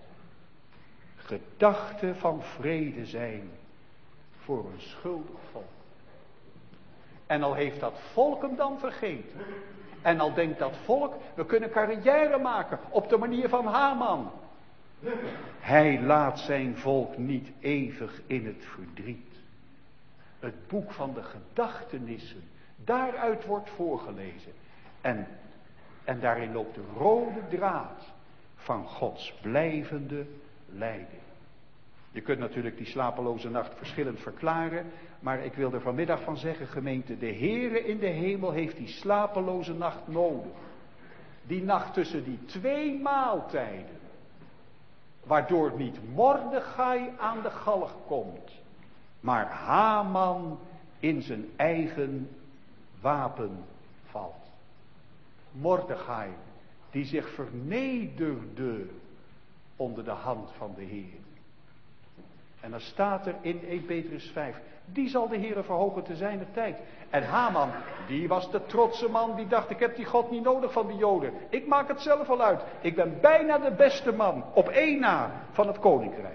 Gedachten van vrede zijn. Voor een schuldig volk. En al heeft dat volk hem dan vergeten. En al denkt dat volk, we kunnen carrière maken op de manier van Haman. Hij laat zijn volk niet eeuwig in het verdriet. Het boek van de gedachtenissen, daaruit wordt voorgelezen. En, en daarin loopt de rode draad van Gods blijvende leiding. Je kunt natuurlijk die slapeloze nacht verschillend verklaren, maar ik wil er vanmiddag van zeggen, gemeente, de Heere in de hemel heeft die slapeloze nacht nodig. Die nacht tussen die twee maaltijden, waardoor niet Mordechai aan de galg komt, maar Haman in zijn eigen wapen valt. Mordechai, die zich vernederde onder de hand van de Heer. En dan staat er in Eerste Petrus vijf, die zal de Heere verhogen te zijner tijd. En Haman, die was de trotse man, die dacht, ik heb die God niet nodig van die Joden. Ik maak het zelf al uit. Ik ben bijna de beste man, op één na, van het koninkrijk.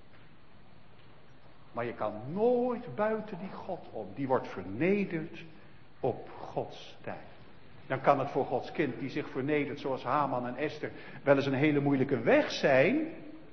Maar je kan nooit buiten die God om. Die wordt vernederd op Gods tijd. Dan kan het voor Gods kind die zich vernedert, zoals Haman en Esther, wel eens een hele moeilijke weg zijn.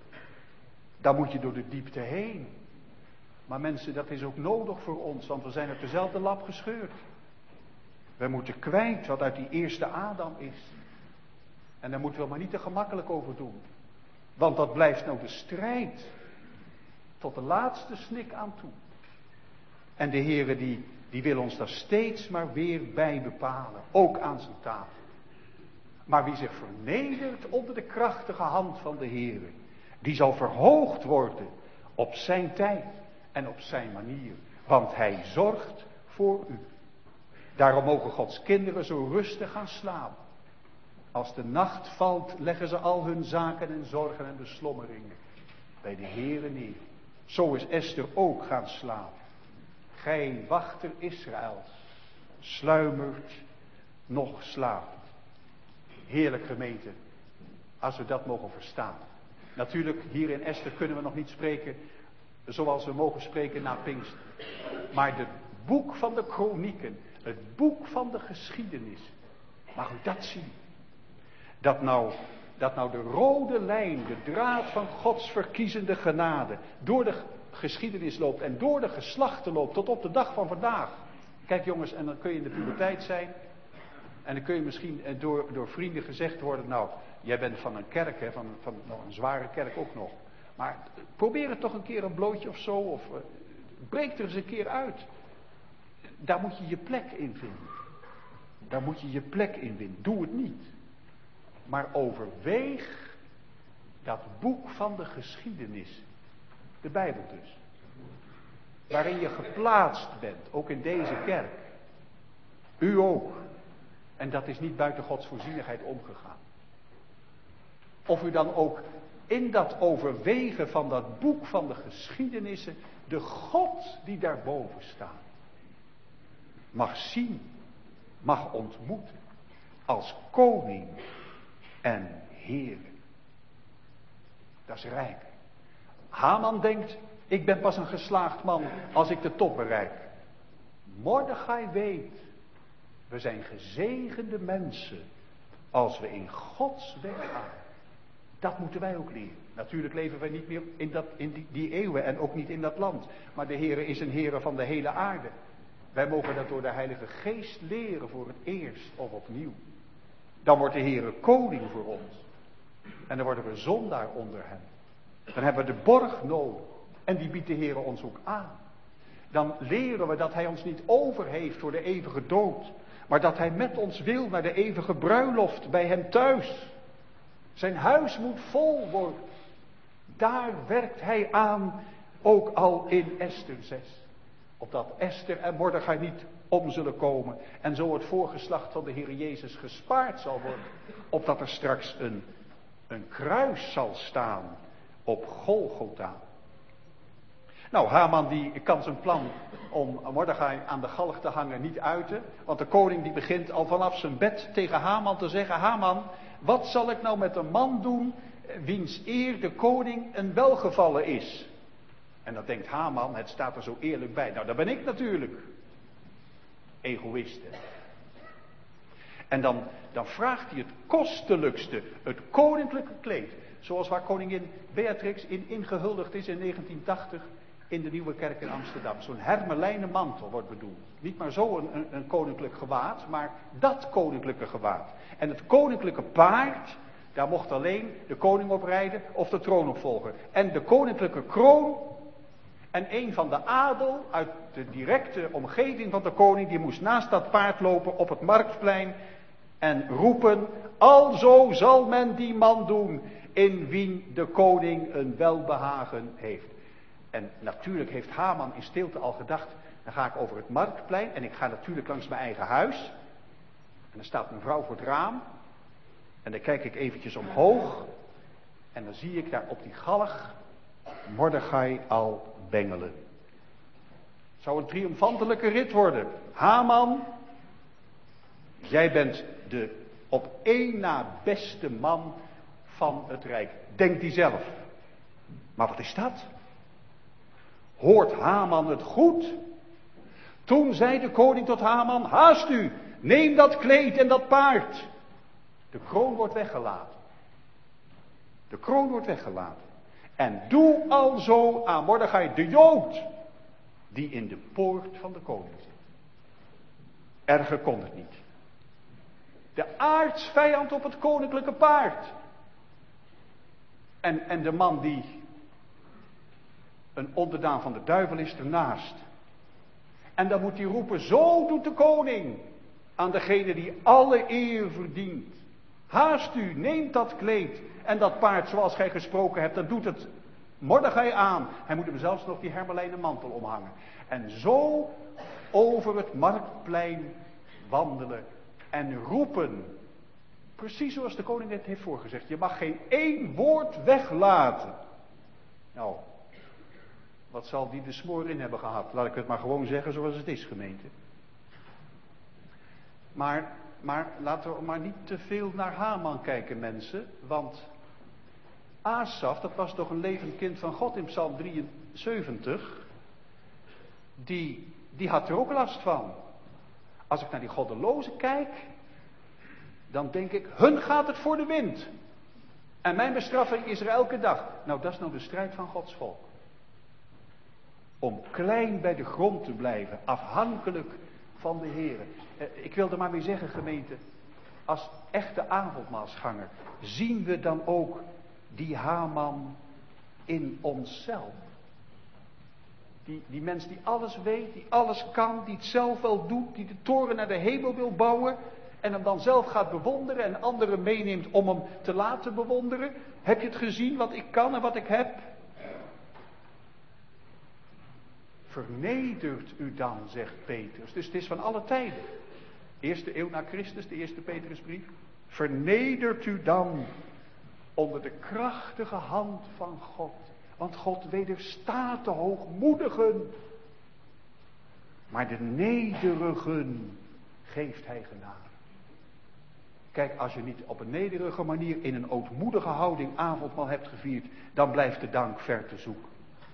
Dan moet je door de diepte heen. Maar mensen, dat is ook nodig voor ons, want we zijn uit dezelfde lap gescheurd. We moeten kwijt wat uit die eerste Adam is. En daar moeten we maar niet te gemakkelijk over doen. Want dat blijft nou de strijd. Tot de laatste snik aan toe. En de Heere die, die wil ons daar steeds maar weer bij bepalen. Ook aan zijn tafel. Maar wie zich vernedert onder de krachtige hand van de Heere, die zal verhoogd worden op zijn tijd en op zijn manier. Want hij zorgt voor u. Daarom mogen Gods kinderen zo rustig gaan slapen. Als de nacht valt, leggen ze al hun zaken en zorgen en beslommeringen bij de Heere neer. Zo is Esther ook gaan slapen. Gij wachter Israëls, sluimert nog slaapt. Heerlijk gemeente, als we dat mogen verstaan. Natuurlijk, hier in Esther kunnen we nog niet spreken zoals we mogen spreken na Pinkster. Maar het boek van de kronieken, het boek van de geschiedenis, mag u dat zien? Dat nou, dat nou de rode lijn, de draad van Gods verkiezende genade, door de geschiedenis loopt en door de geslachten loopt tot op de dag van vandaag. Kijk jongens, en dan kun je in de puberteit zijn. En dan kun je misschien door, door vrienden gezegd worden, nou, jij bent van een kerk, hè, van, van nog een zware kerk ook nog. Maar probeer het toch een keer een blootje of zo, of uh, breek er eens een keer uit. Daar moet je je plek in vinden. Daar moet je je plek in vinden. Doe het niet. Maar overweeg dat boek van de geschiedenis. De Bijbel dus. Waarin je geplaatst bent, ook in deze kerk. U ook. En dat is niet buiten Gods voorzienigheid omgegaan. Of u dan ook in dat overwegen van dat boek van de geschiedenissen de God die daarboven staat mag zien, mag ontmoeten als koning en heer. Dat is rijk. Haman denkt, ik ben pas een geslaagd man als ik de top bereik. Mordechai weet, we zijn gezegende mensen als we in Gods weg gaan. Dat moeten wij ook leren. Natuurlijk leven wij niet meer in, dat, in die, die eeuwen en ook niet in dat land. Maar de Heere is een Heere van de hele aarde. Wij mogen dat door de Heilige Geest leren voor het eerst of opnieuw. Dan wordt de Heere koning voor ons. En dan worden we zondaar onder hem. Dan hebben we de borg nodig. En die biedt de Heere ons ook aan. Dan leren we dat hij ons niet over heeft voor de eeuwige dood. Maar dat hij met ons wil naar de eeuwige bruiloft bij hem thuis. Zijn huis moet vol worden. Daar werkt hij aan, ook al in Esther zes. Opdat Esther en Mordechai niet om zullen komen. En zo het voorgeslacht van de Heer Jezus gespaard zal worden. Opdat er straks een, een kruis zal staan op Golgotha. Nou, Haman die kan zijn plan om Mordechai aan de galg te hangen niet uiten. Want de koning die begint al vanaf zijn bed tegen Haman te zeggen: Haman, wat zal ik nou met een man doen wiens eer de koning een welgevallen is? En dan denkt Haman, het staat er zo eerlijk bij. Nou, dat ben ik natuurlijk. egoïsten. En dan, dan vraagt hij het kostelijkste, het koninklijke kleed. Zoals waar koningin Beatrix in ingehuldigd is in negentien tachtig in de Nieuwe Kerk in Amsterdam. Zo'n hermelijnen mantel wordt bedoeld. Niet maar zo een, een, een koninklijk gewaad, maar dat koninklijke gewaad. En het koninklijke paard, daar mocht alleen de koning op rijden of de troonopvolger. En de koninklijke kroon en een van de adel uit de directe omgeving van de koning, die moest naast dat paard lopen op het marktplein en roepen: alzo zal men die man doen in wien de koning een welbehagen heeft. En natuurlijk heeft Haman in stilte al gedacht: dan ga ik over het marktplein en ik ga natuurlijk langs mijn eigen huis. En dan staat mijn vrouw voor het raam. En dan kijk ik eventjes omhoog. En dan zie ik daar op die galg Mordechai al bengelen. Het zou een triomfantelijke rit worden. Haman, jij bent de op één na beste man van het rijk. Denkt hij zelf. Maar wat is dat? Hoort Haman het goed? Toen zei de koning tot Haman: haast u, neem dat kleed en dat paard. De kroon wordt weggelaten. De kroon wordt weggelaten. En doe alzo aan Mordechai de Jood, die in de poort van de koning zit. Erger kon het niet. De aartsvijand op het koninklijke paard. En, en de man die een onderdaan van de duivel is ernaast. En dan moet hij roepen: zo doet de koning aan degene die alle eer verdient. Haast u, neemt dat kleed en dat paard zoals gij gesproken hebt. Dan doet het Mordechai aan. Hij moet hem zelfs nog die hermelijnen mantel omhangen. En zo over het marktplein wandelen en roepen. Precies zoals de koning het heeft voorgezegd. Je mag geen één woord weglaten. Nou, wat zal die de smoor in hebben gehad? Laat ik het maar gewoon zeggen zoals het is, gemeente. Maar, maar laten we maar niet te veel naar Haman kijken, mensen. Want Asaf, dat was toch een levend kind van God in Psalm drieënzeventig. Die, die had er ook last van. Als ik naar die goddelozen kijk, dan denk ik: hun gaat het voor de wind. En mijn bestraffing is er elke dag. Nou, dat is nou de strijd van Gods volk. Om klein bij de grond te blijven, afhankelijk van de Heer. Ik wil er maar mee zeggen, gemeente, als echte avondmaalsganger zien we dan ook die Haman in onszelf. Die, die mens die alles weet, die alles kan, die het zelf wel doet, die de toren naar de hemel wil bouwen en hem dan zelf gaat bewonderen en anderen meeneemt om hem te laten bewonderen. Heb je het gezien wat ik kan en wat ik heb? Vernedert u dan, zegt Petrus. Dus het is van alle tijden. Eerste eeuw na Christus, de eerste Petrusbrief. Vernedert u dan onder de krachtige hand van God. Want God wederstaat de hoogmoedigen. Maar de nederigen geeft hij genade. Kijk, als je niet op een nederige manier in een ootmoedige houding avondmaal hebt gevierd, dan blijft de dank ver te zoeken.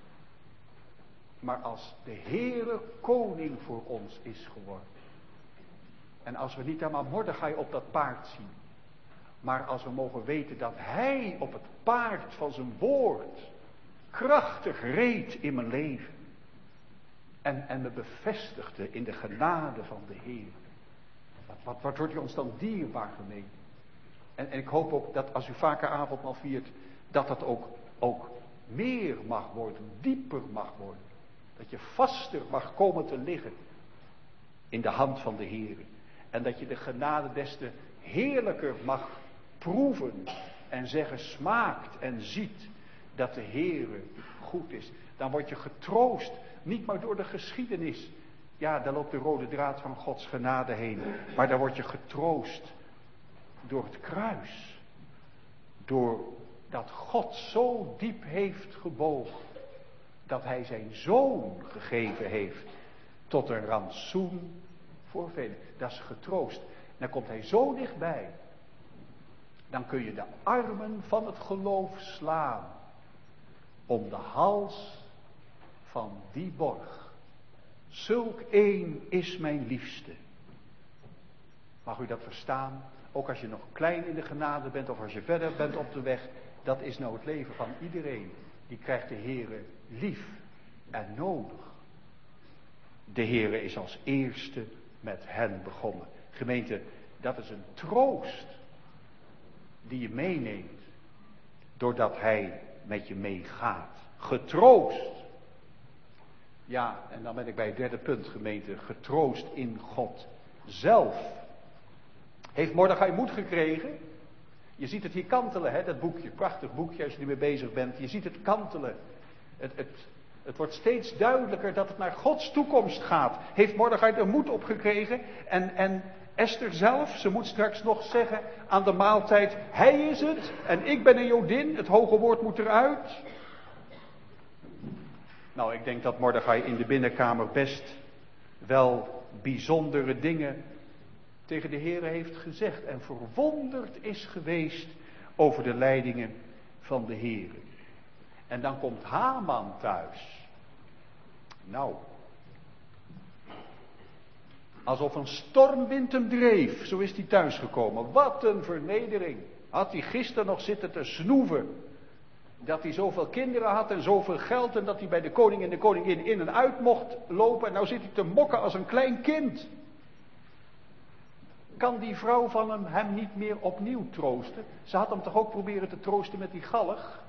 Maar als de Heere koning voor ons is geworden. En als we niet allemaal Mordechai op dat paard zien. Maar als we mogen weten dat hij op het paard van zijn woord krachtig reed in mijn leven. En, en me bevestigde in de genade van de Heer. Wat, wat, wat wordt hij ons dan dierbaar gemeen. En, en ik hoop ook dat als u vaker avondmaal viert, dat dat ook, ook meer mag worden, dieper mag worden. Dat je vaster mag komen te liggen in de hand van de Heer. En dat je de genade des te heerlijker mag proeven en zeggen: smaakt en ziet dat de Heere goed is. Dan word je getroost, niet maar door de geschiedenis. Ja, daar loopt de rode draad van Gods genade heen. Maar daar word je getroost door het kruis. Door dat God zo diep heeft gebogen. Dat hij zijn zoon gegeven heeft tot een rantsoen voor velen. Dat is getroost. Dan komt hij zo dichtbij. Dan kun je de armen van het geloof slaan. Om de hals van die borg. Zulk een is mijn liefste. Mag u dat verstaan? Ook als je nog klein in de genade bent of als je verder bent op de weg. Dat is nou het leven van iedereen. Die krijgt de Heere lief en nodig. De Heere is als eerste met hen begonnen. Gemeente, dat is een troost die je meeneemt. Doordat hij met je meegaat. Getroost. Ja, en dan ben ik bij het derde punt, gemeente. Getroost in God zelf. Heeft Mordechai moed gekregen? Je ziet het hier kantelen, hè, dat boekje. Prachtig boekje als je ermee bezig bent. Je ziet het kantelen. Het, het, het wordt steeds duidelijker dat het naar Gods toekomst gaat. Heeft Mordechai er moed op gekregen? En, en Esther zelf, ze moet straks nog zeggen aan de maaltijd: hij is het en ik ben een Jodin. Het hoge woord moet eruit. Nou, ik denk dat Mordechai in de binnenkamer best wel bijzondere dingen tegen de Heere heeft gezegd en verwonderd is geweest over de leidingen van de Heere. En dan komt Haman thuis. Nou, alsof een stormwind hem dreef, zo is hij thuisgekomen. Wat een vernedering. Had hij gisteren nog zitten te snoeven. Dat hij zoveel kinderen had en zoveel geld en dat hij bij de koning en de koningin in en uit mocht lopen. En nou zit hij te mokken als een klein kind. Kan die vrouw van hem hem niet meer opnieuw troosten? Ze had hem toch ook proberen te troosten met die galg?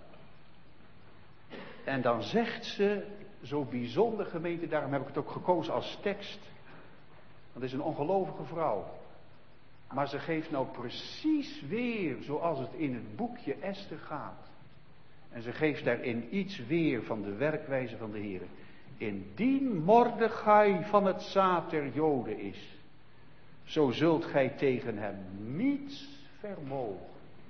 En dan zegt ze, zo bijzonder, gemeente, daarom heb ik het ook gekozen als tekst. Dat is een ongelovige vrouw. Maar ze geeft nou precies weer zoals het in het boekje Esther gaat. En ze geeft daarin iets weer van de werkwijze van de Heer. Indien Mordechai van het zaad der Joden is, zo zult gij tegen hem niets vermogen.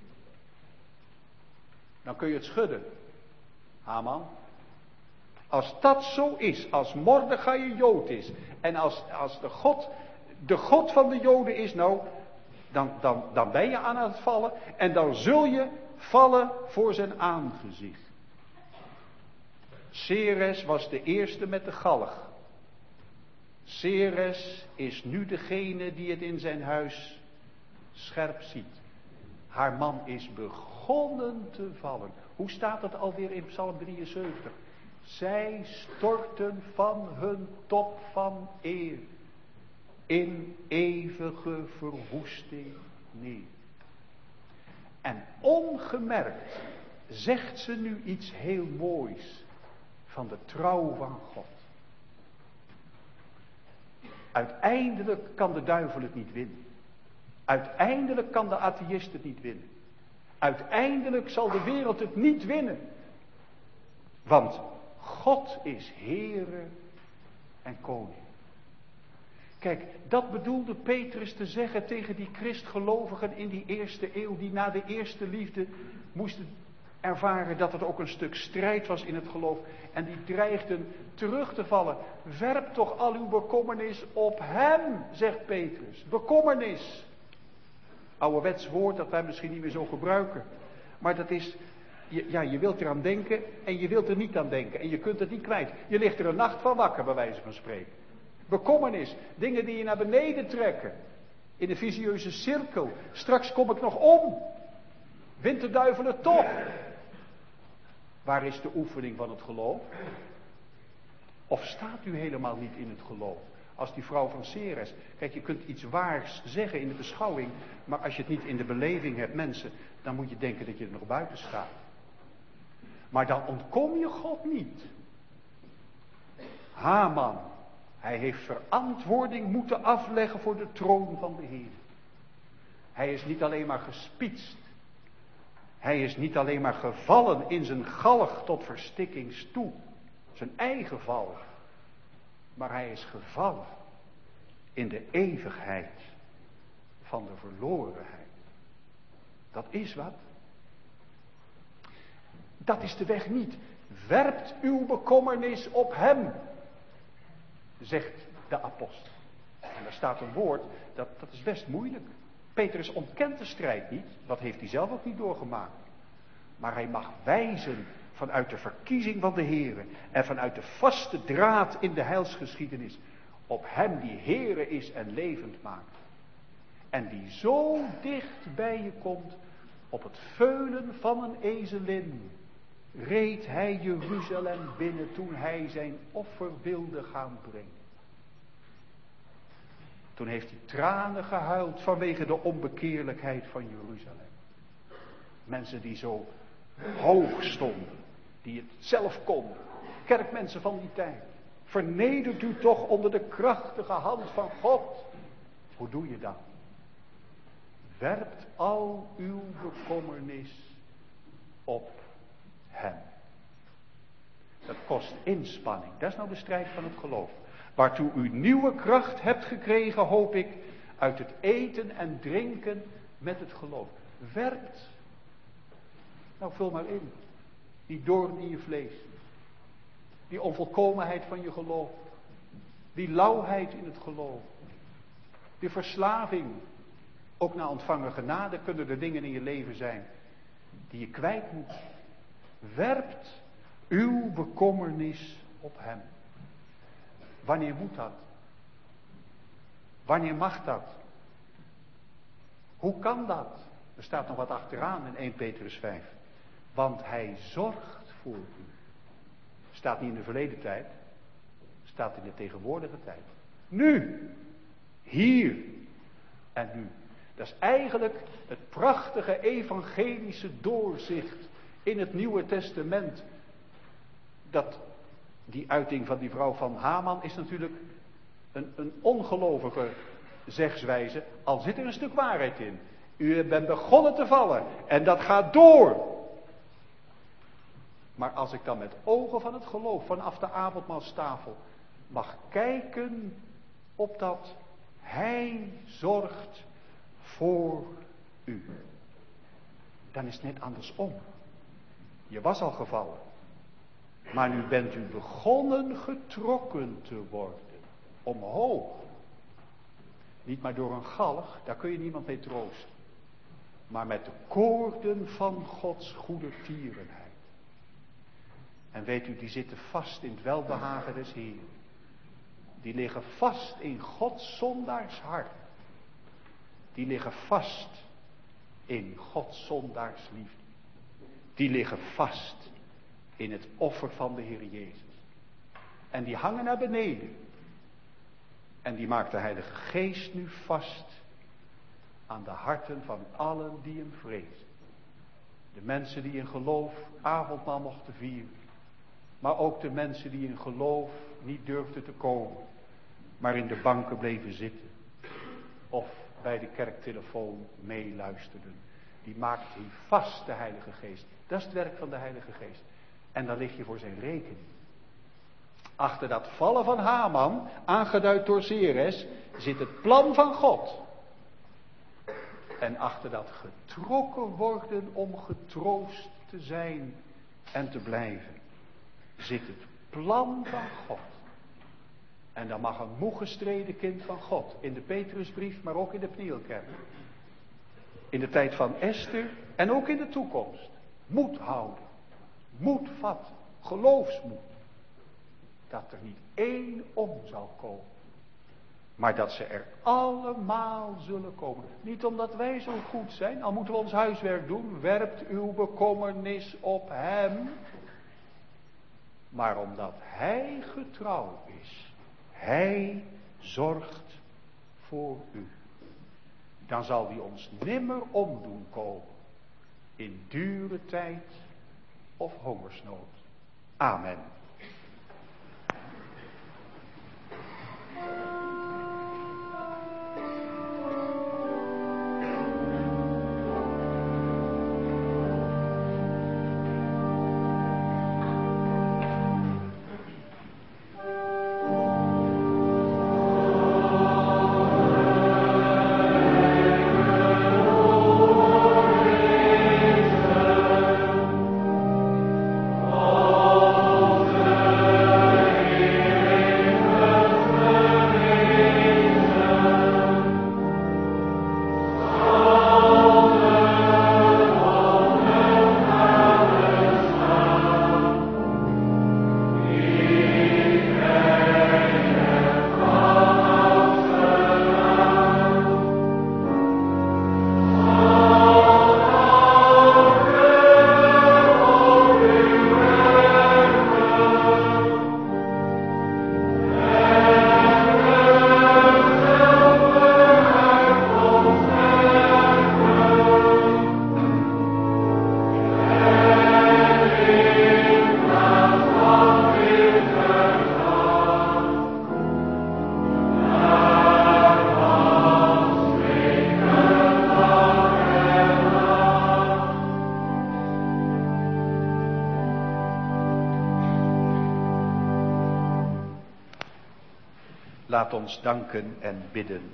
Dan kun je het schudden, Haman. Als dat zo is, als Mordechai een Jood is, en als, als de God, de God van de Joden is, nou, dan, dan, dan ben je aan het vallen, en dan zul je vallen voor zijn aangezicht. Ceres was de eerste met de galg. Ceres is nu degene die het in zijn huis scherp ziet. Haar man is begonnen te vallen. Hoe staat het alweer in Psalm drieënzeventig? Zij storten van hun top van eer in eeuwige verwoesting neer. En ongemerkt zegt ze nu iets heel moois van de trouw van God. Uiteindelijk kan de duivel het niet winnen. Uiteindelijk kan de atheïst het niet winnen. Uiteindelijk zal de wereld het niet winnen. Want God is Heere en Koning. Kijk, dat bedoelde Petrus te zeggen tegen die christgelovigen in die eerste eeuw, die na de eerste liefde moesten ervaren dat het ook een stuk strijd was in het geloof. En die dreigden terug te vallen. Werp toch al uw bekommernis op hem, zegt Petrus. Bekommernis. Ouderwets woord dat wij misschien niet meer zo gebruiken. Maar dat is, ja, je wilt eraan denken en je wilt er niet aan denken. En je kunt het niet kwijt. Je ligt er een nacht van wakker, bij wijze van spreken. Bekommernis, dingen die je naar beneden trekken. In een visieuze cirkel. Straks kom ik nog om. Wint de duivel het toch? Waar is de oefening van het geloof? Of staat u helemaal niet in het geloof? Als die vrouw van Ceres. Kijk, je kunt iets waars zeggen in de beschouwing. Maar als je het niet in de beleving hebt, mensen, dan moet je denken dat je er nog buiten staat. Maar dan ontkom je God niet. Haman. Hij heeft verantwoording moeten afleggen voor de troon van de Heer. Hij is niet alleen maar gespietst. Hij is niet alleen maar gevallen in zijn galg tot verstikkings toe. Zijn eigen val. Maar hij is gevallen in de eeuwigheid van de verlorenheid. Dat is wat. Dat is de weg niet. Werpt uw bekommernis op hem, zegt de apostel. En daar staat een woord, dat, dat is best moeilijk. Petrus ontkent de strijd niet, dat heeft hij zelf ook niet doorgemaakt. Maar hij mag wijzen vanuit de verkiezing van de Heere en vanuit de vaste draad in de heilsgeschiedenis op hem die Heere is en levend maakt. En die zo dicht bij je komt, op het veulen van een ezelin reed hij Jeruzalem binnen toen hij zijn offer wilde gaan brengen. Toen heeft hij tranen gehuild vanwege de onbekeerlijkheid van Jeruzalem. Mensen die zo hoog stonden, die het zelf konden. Kerkmensen van die tijd. Vernedert u toch onder de krachtige hand van God. Hoe doe je dat? Werpt al uw bekommernis op hem. Dat kost inspanning. Dat is nou de strijd van het geloof. Waartoe u nieuwe kracht hebt gekregen, hoop ik, uit het eten en drinken met het geloof. Werpt. Nou, vul maar in. Die doorn in je vlees. Die onvolkomenheid van je geloof. Die lauwheid in het geloof. Die verslaving. Ook na ontvangen genade kunnen er dingen in je leven zijn die je kwijt moet. Werpt uw bekommernis op hem. Wanneer moet dat? Wanneer mag dat? Hoe kan dat? Er staat nog wat achteraan in Eerste Petrus vijf. Want hij zorgt voor u. Staat niet in de verleden tijd. Staat in de tegenwoordige tijd. Nu. Hier. En nu. Dat is eigenlijk het prachtige evangelische doorzicht in het Nieuwe Testament. Dat, die uiting van die vrouw van Haman is natuurlijk een, een ongelovige zegswijze. Al zit er een stuk waarheid in. U bent begonnen te vallen. En dat gaat door. Maar als ik dan met ogen van het geloof vanaf de avondmaalstafel mag kijken op dat hij zorgt voor u. Dan is het net andersom. Je was al gevallen. Maar nu bent u begonnen getrokken te worden. Omhoog. Niet maar door een galg, daar kun je niemand mee troosten. Maar met de koorden van Gods goede tierenheid. En weet u, die zitten vast in het welbehagen des Heeren. Die liggen vast in Gods zondaars hart. Die liggen vast in Gods zondaars liefde. Die liggen vast in het offer van de Heer Jezus. En die hangen naar beneden. En die maakt de Heilige Geest nu vast aan de harten van allen die hem vrezen. De mensen die in geloof avondmaal mochten vieren. Maar ook de mensen die in geloof niet durfden te komen. Maar in de banken bleven zitten. Of bij de kerktelefoon meeluisterden. Die maakt hij vast, de Heilige Geest. Dat is het werk van de Heilige Geest. En dan lig je voor zijn rekening. Achter dat vallen van Haman, aangeduid door Zeres, zit het plan van God. En achter dat getrokken worden om getroost te zijn en te blijven, zit het plan van God. En dan mag een moe gestreden kind van God, in de Petrusbrief, maar ook in de Pnielkerk. In de tijd van Esther en ook in de toekomst. Moed houden. Moed vatten. Geloofsmoed. Dat er niet één om zal komen. Maar dat ze er allemaal zullen komen. Niet omdat wij zo goed zijn. Al moeten we ons huiswerk doen. Werpt uw bekommernis op hem. Maar omdat hij getrouw is. Hij zorgt voor u. Dan zal hij ons nimmer omdoen komen. In dure tijd of hongersnood. Amen. Oh Laat ons danken en bidden.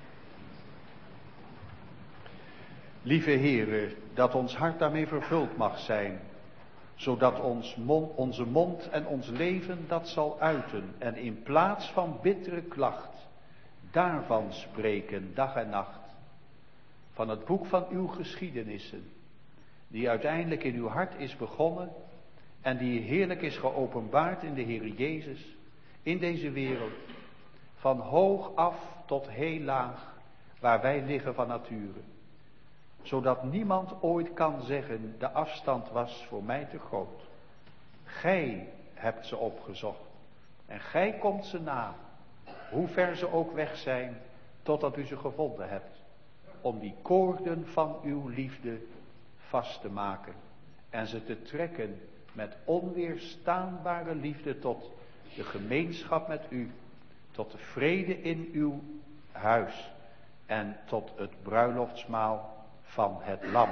Lieve Heere, dat ons hart daarmee vervuld mag zijn, zodat ons mond, onze mond en ons leven dat zal uiten en in plaats van bittere klacht daarvan spreken dag en nacht. Van het boek van uw geschiedenissen, die uiteindelijk in uw hart is begonnen en die heerlijk is geopenbaard in de Heer Jezus, in deze wereld, van hoog af tot heel laag, waar wij liggen van nature. Zodat niemand ooit kan zeggen, de afstand was voor mij te groot. Gij hebt ze opgezocht en gij komt ze na, hoe ver ze ook weg zijn, totdat u ze gevonden hebt. Om die koorden van uw liefde vast te maken en ze te trekken met onweerstaanbare liefde tot de gemeenschap met u, tot de vrede in uw huis en tot het bruiloftsmaal van het lam.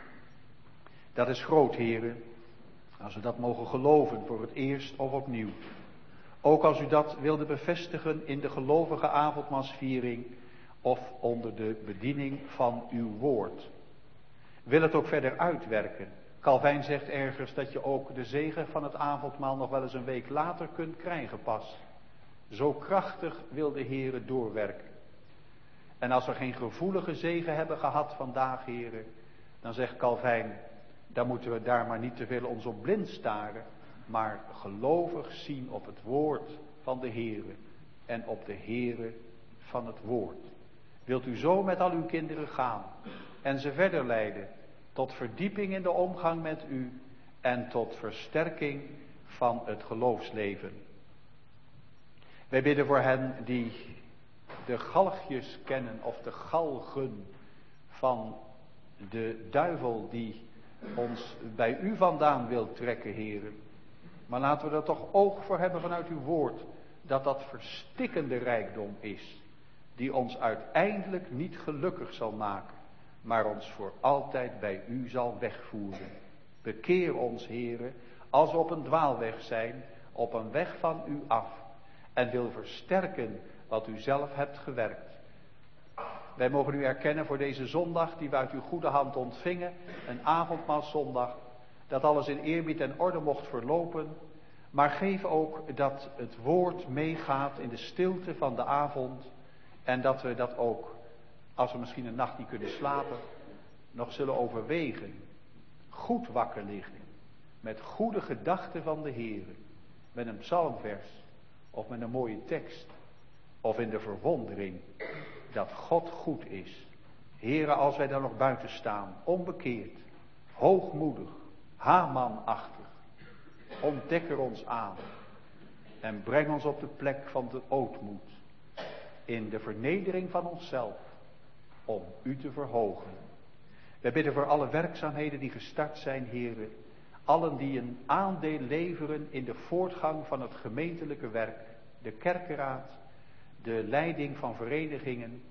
Dat is groot, heren, als we dat mogen geloven voor het eerst of opnieuw. Ook als u dat wilde bevestigen in de gelovige avondmaalsviering of onder de bediening van uw woord. Wil het ook verder uitwerken. Calvijn zegt ergens dat je ook de zegen van het avondmaal nog wel eens een week later kunt krijgen pas. Zo krachtig wil de Heere doorwerken. En als we geen gevoelige zegen hebben gehad vandaag, heren, dan zegt Calvijn, dan moeten we daar maar niet te veel ons op blind staren, maar gelovig zien op het woord van de Heere en op de Heere van het woord. Wilt u zo met al uw kinderen gaan en ze verder leiden tot verdieping in de omgang met u en tot versterking van het geloofsleven. Wij bidden voor hen die de galgjes kennen of de galgen van de duivel die ons bij u vandaan wil trekken, heren. Maar laten we er toch oog voor hebben vanuit uw woord, dat dat verstikkende rijkdom is, die ons uiteindelijk niet gelukkig zal maken, maar ons voor altijd bij u zal wegvoeren. Bekeer ons, heren, als we op een dwaalweg zijn, op een weg van u af, en wil versterken wat u zelf hebt gewerkt. Wij mogen u erkennen voor deze zondag die we uit uw goede hand ontvingen, een avondmaalszondag, dat alles in eerbied en orde mocht verlopen, maar geef ook dat het woord meegaat in de stilte van de avond en dat we dat ook, als we misschien een nacht niet kunnen slapen, nog zullen overwegen. Goed wakker liggen, met goede gedachten van de Heere, met een psalmvers of met een mooie tekst, of in de verwondering dat God goed is. Heere, als wij daar nog buiten staan, onbekeerd, hoogmoedig, Hamanachtig, ontdek er ons aan en breng ons op de plek van de ootmoed, in de vernedering van onszelf, om u te verhogen. Wij bidden voor alle werkzaamheden die gestart zijn, Heere, allen die een aandeel leveren in de voortgang van het gemeentelijke werk, de kerkenraad, de leiding van verenigingen,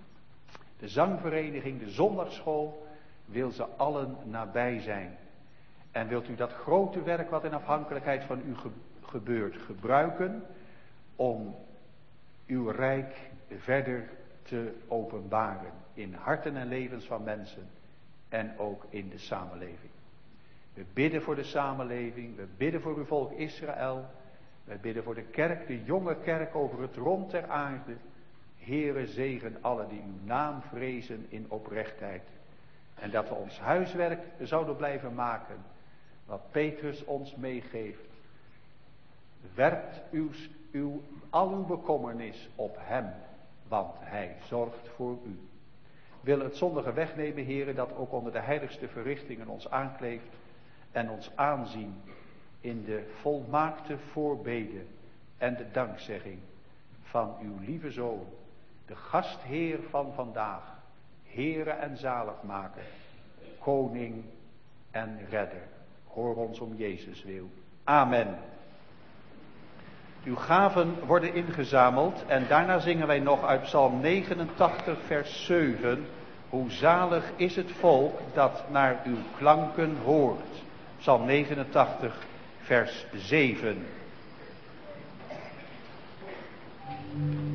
de zangvereniging, de zondagsschool, wil ze allen nabij zijn. En wilt u dat grote werk wat in afhankelijkheid van u ge- gebeurt gebruiken om uw rijk verder te openbaren in harten en levens van mensen en ook in de samenleving. We bidden voor de samenleving, we bidden voor uw volk Israël, we bidden voor de kerk, de jonge kerk over het rond der aarde. Heere, zegen allen die uw naam vrezen in oprechtheid. En dat we ons huiswerk zouden blijven maken, wat Petrus ons meegeeft. Werpt uw, uw, al uw bekommernis op hem, want hij zorgt voor u. Wil het zondige wegnemen, Heere, dat ook onder de heiligste verrichtingen ons aankleeft en ons aanzien in de volmaakte voorbeden en de dankzegging van uw lieve Zoon, de gastheer van vandaag, Heere en zaligmaker, koning en redder. Hoor ons om Jezus wil. Amen. Uw gaven worden ingezameld en daarna zingen wij nog uit Psalm negenentachtig vers zeven. Hoe zalig is het volk dat naar uw klanken hoort. Psalm negenentachtig vers zeven.